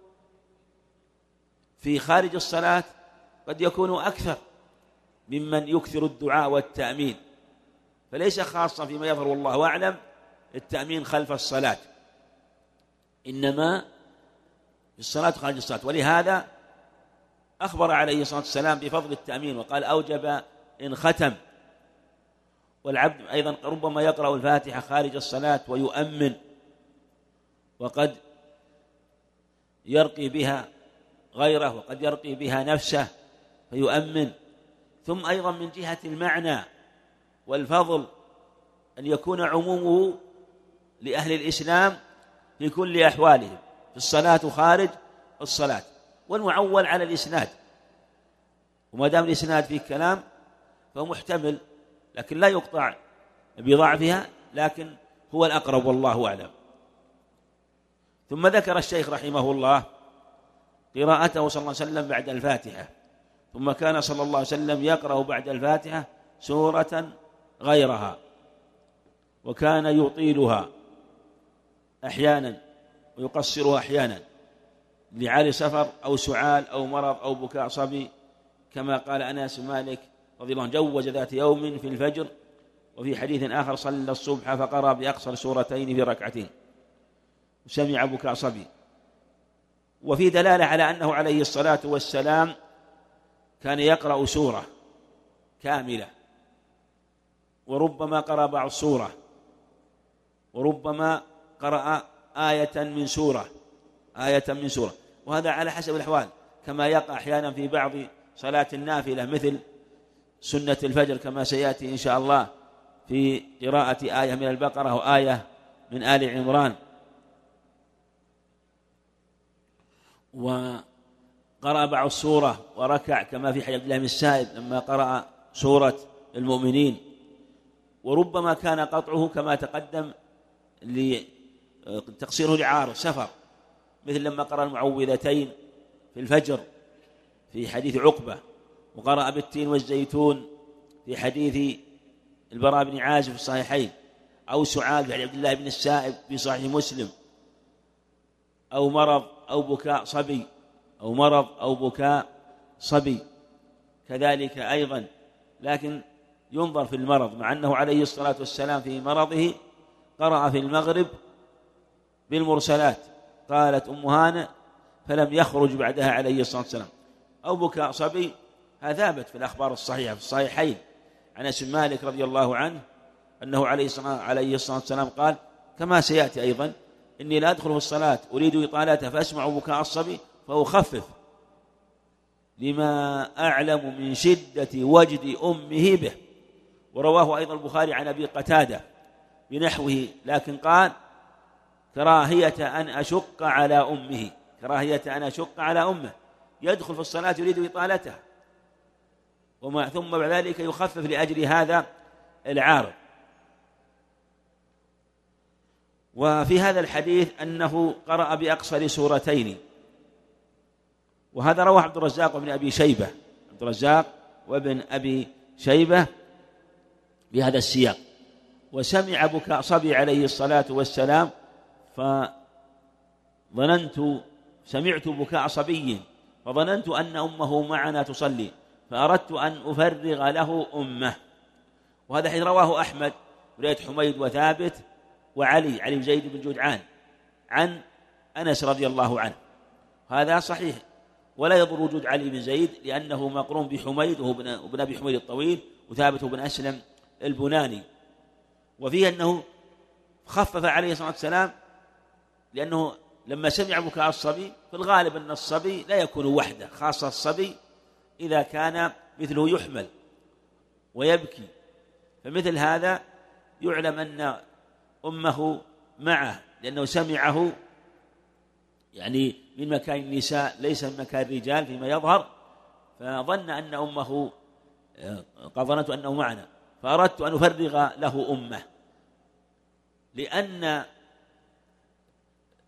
في خارج الصلاة قد يكون أكثر ممن يكثر الدعاء والتأمين، فليس خاصا فيما يظهر والله أعلم التأمين خلف الصلاة، إنما في الصلاة خارج الصلاة. ولهذا أخبر عليه الصلاة والسلام بفضل التأمين وقال أوجب إن ختم. والعبد أيضا ربما يقرأ الفاتحة خارج الصلاة ويؤمن، وقد يرقي بها غيره وقد يرقي بها نفسه فيؤمن. ثم أيضا من جهة المعنى والفضل أن يكون عمومه لأهل الإسلام في كل أحوالهم، في الصلاة وخارج الصلاة، والمعول على الإسناد، وما دام الإسناد فيه كلام فهو محتمل لكن لا يقطع بضعفها، لكن هو الأقرب والله أعلم. ثم ذكر الشيخ رحمه الله قراءته صلى الله عليه وسلم بعد الفاتحة، ثم كان صلى الله عليه وسلم يقرأ بعد الفاتحة سورة غيرها، وكان يطيلها أحيانا ويقصرها أحيانا لعال سفر أو سعال أو مرض أو بكاء صبي، كما قال أنس مالك رضي الله عنه جوز ذات يوم في الفجر، وفي حديث آخر صلى الصبح فقرأ بأقصر سورتين في ركعتين وسمع بكاء صبي. وفي دلالة على أنه عليه الصلاة والسلام كان يقرأ سورة كاملة، وربما قرأ بعض سورة، وربما قرأ آية من سورة آية من سورة وهذا على حسب الأحوال، كما يقع أحيانا في بعض صلاة النافلة مثل سنة الفجر كما سيأتي إن شاء الله في قراءة آية من البقرة وآية من آل عمران. وقرأ بعض السورة وركع كما في حديث عبد الله بن السائب لما قرأ سورة المؤمنين. وربما كان قطعه كما تقدم لتقصيره لعارض سفر، مثل لما قرأ المعوذتين في الفجر في حديث عقبة، وقرأ بالتين والزيتون في حديث البراء بن عازب في الصحيحين، أو سعال في حديث عبد الله بن السائب في صحيح مسلم، أو مرض أو بكاء صبي أو مرض أو بكاء صبي كذلك أيضا. لكن ينظر في المرض، مع أنه عليه الصلاة والسلام في مرضه قرأ في المغرب بالمرسلات، قالت أم هانئ فلم يخرج بعدها عليه الصلاة والسلام. أو بكاء صبي هذا ثابت في الأخبار الصحيحة في الصحيحين عن أنس مالك رضي الله عنه أنه عليه الصلاة والسلام قال كما سيأتي أيضا إني لا أدخل في الصلاة أريد إطالتها فأسمع بكاء الصبي فأخفف لما أعلم من شدة وجد أمه به. ورواه أيضا البخاري عن أبي قتادة بنحوه، لكن قال كراهية أن أشق على أمه، كراهية أن أشق على أمه، يدخل في الصلاة يريد إطالتها وما ثم بعد ذلك يخفف لأجل هذا العارض. وفي هذا الحديث أنه قرأ بأقصر سورتين، وهذا رواه عبد الرزاق وابن أبي شيبة عبد الرزاق وابن أبي شيبة بهذا السياق. وسمع بكاء صبي عليه الصلاة والسلام فظننت سمعت بكاء صبي فظننت أن أمه معنا تصلي فأردت أن أفرغ له أمه. وهذا حين رواه أحمد رواية حميد وثابت وعلي علي بن زيد بن جدعان عن أنس رضي الله عنه، هذا صحيح ولا يضر وجود علي بن زيد لأنه مقرون بحميد وهو ابن أبي حميد الطويل وثابت بن أسلم البناني. وفيه أنه خفف عليه الصلاة والسلام لأنه لما سمع بكاء الصبي في الغالب أن الصبي لا يكون وحده، خاصة الصبي إذا كان مثله يحمل ويبكي، فمثل هذا يعلم أن أمه معه لأنه سمعه يعني من مكان النساء ليس من مكان الرجال فيما يظهر، فظن أن أمه قد ظننت أنه معنا فأردت أن أفرغ له أمه، لأن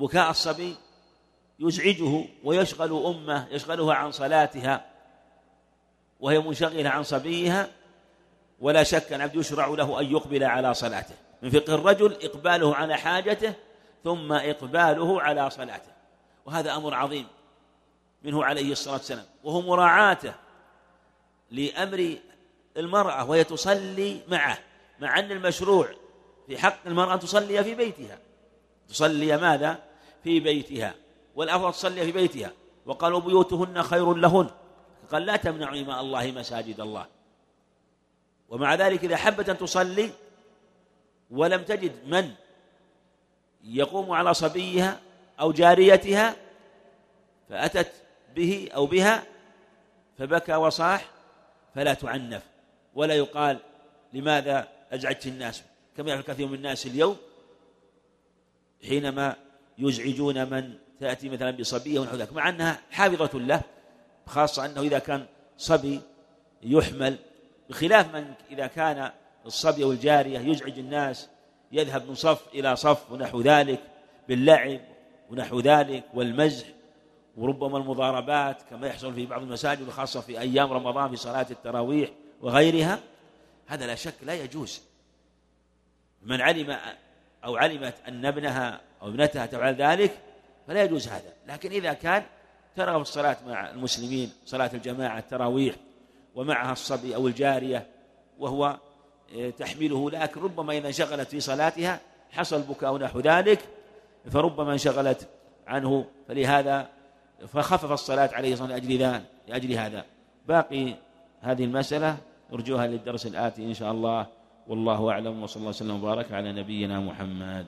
بكاء الصبي يزعجه ويشغل أمه، يشغلها عن صلاتها وهي منشغلة عن صبيها، ولا شك أن عبد يشرع له أن يقبل على صلاته. من فقه الرجل إقباله على حاجته ثم إقباله على صلاته، وهذا أمر عظيم منه عليه الصلاة والسلام، وهو مراعاته لأمر المرأة وهي تصلي معه، مع أن المشروع في حق المرأة تصلي في بيتها، تصلي ماذا؟ في بيتها، والأفضل تصلي في بيتها، وقالوا بيوتهن خير لهن، قال لا تمنعوا إماء الله مساجد الله. ومع ذلك إذا حبت أن تصلي ولم تجد من يقوم على صبيها أو جاريتها فأتت به أو بها فبكى وصاح، فلا تعنف ولا يقال لماذا أزعجت الناس، كما يفعل كثير من الناس اليوم حينما يزعجون من تأتي مثلا بصبيه ونحو ذلك، مع أنها حافظة له، خاصة أنه إذا كان صبي يحمل، بخلاف من إذا كان الصبي أو الجارية يزعج الناس، يذهب من صف إلى صف ونحو ذلك باللعب ونحو ذلك والمزح وربما المضاربات كما يحصل في بعض المساجد، وخاصة في أيام رمضان في صلاة التراويح وغيرها. هذا لا شك لا يجوز. من علم أو علمت أن ابنها أو ابنتها تفعل ذلك فلا يجوز هذا. لكن إذا كان ترغب الصلاة مع المسلمين، صلاة الجماعة التراويح، ومعها الصبي أو الجارية وهو تحمله، لكن ربما إذا انشغلت في صلاتها حصل بكاء نحو ذلك، فربما انشغلت عنه، فلهذا فخفف الصلاة عليه الصلاة والسلام لأجل, لأجل هذا. باقي هذه المسألة نرجوها للدرس الآتي إن شاء الله، والله أعلم، وصلى الله وسلم وبارك على نبينا محمد.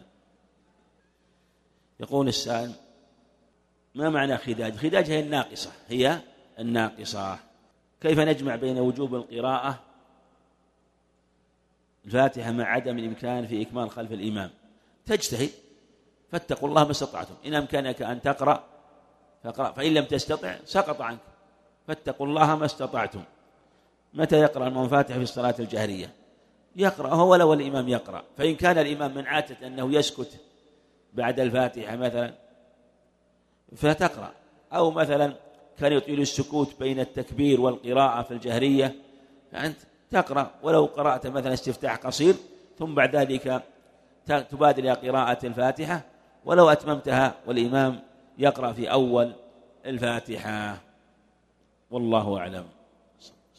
يقول السائل: ما معنى خداج؟ خداج هي الناقصة، هي الناقصة. كيف نجمع بين وجوب القراءة الفاتحة مع عدم الإمكان في إكمال خلف الإمام؟ تجتهد، فاتقوا الله ما استطعتم، إن أمكنك أن تقرأ فاقرأ، فإن لم تستطع سقط عنك، فاتقوا الله ما استطعتم. متى يقرأ المأموم الفاتحة في الصلاة الجهرية؟ يقرأ هو ولا الإمام يقرأ، فإن كان الإمام من عادة أنه يسكت بعد الفاتحة مثلا فتقرأ، أو مثلا كان يطيل السكوت بين التكبير والقراءة في الجهرية فأنت تقرأ، ولو قرأت مثلا استفتاح قصير ثم بعد ذلك تبادر إلى قراءة الفاتحة، ولو أتممتها والإمام يقرأ في أول الفاتحة، والله أعلم.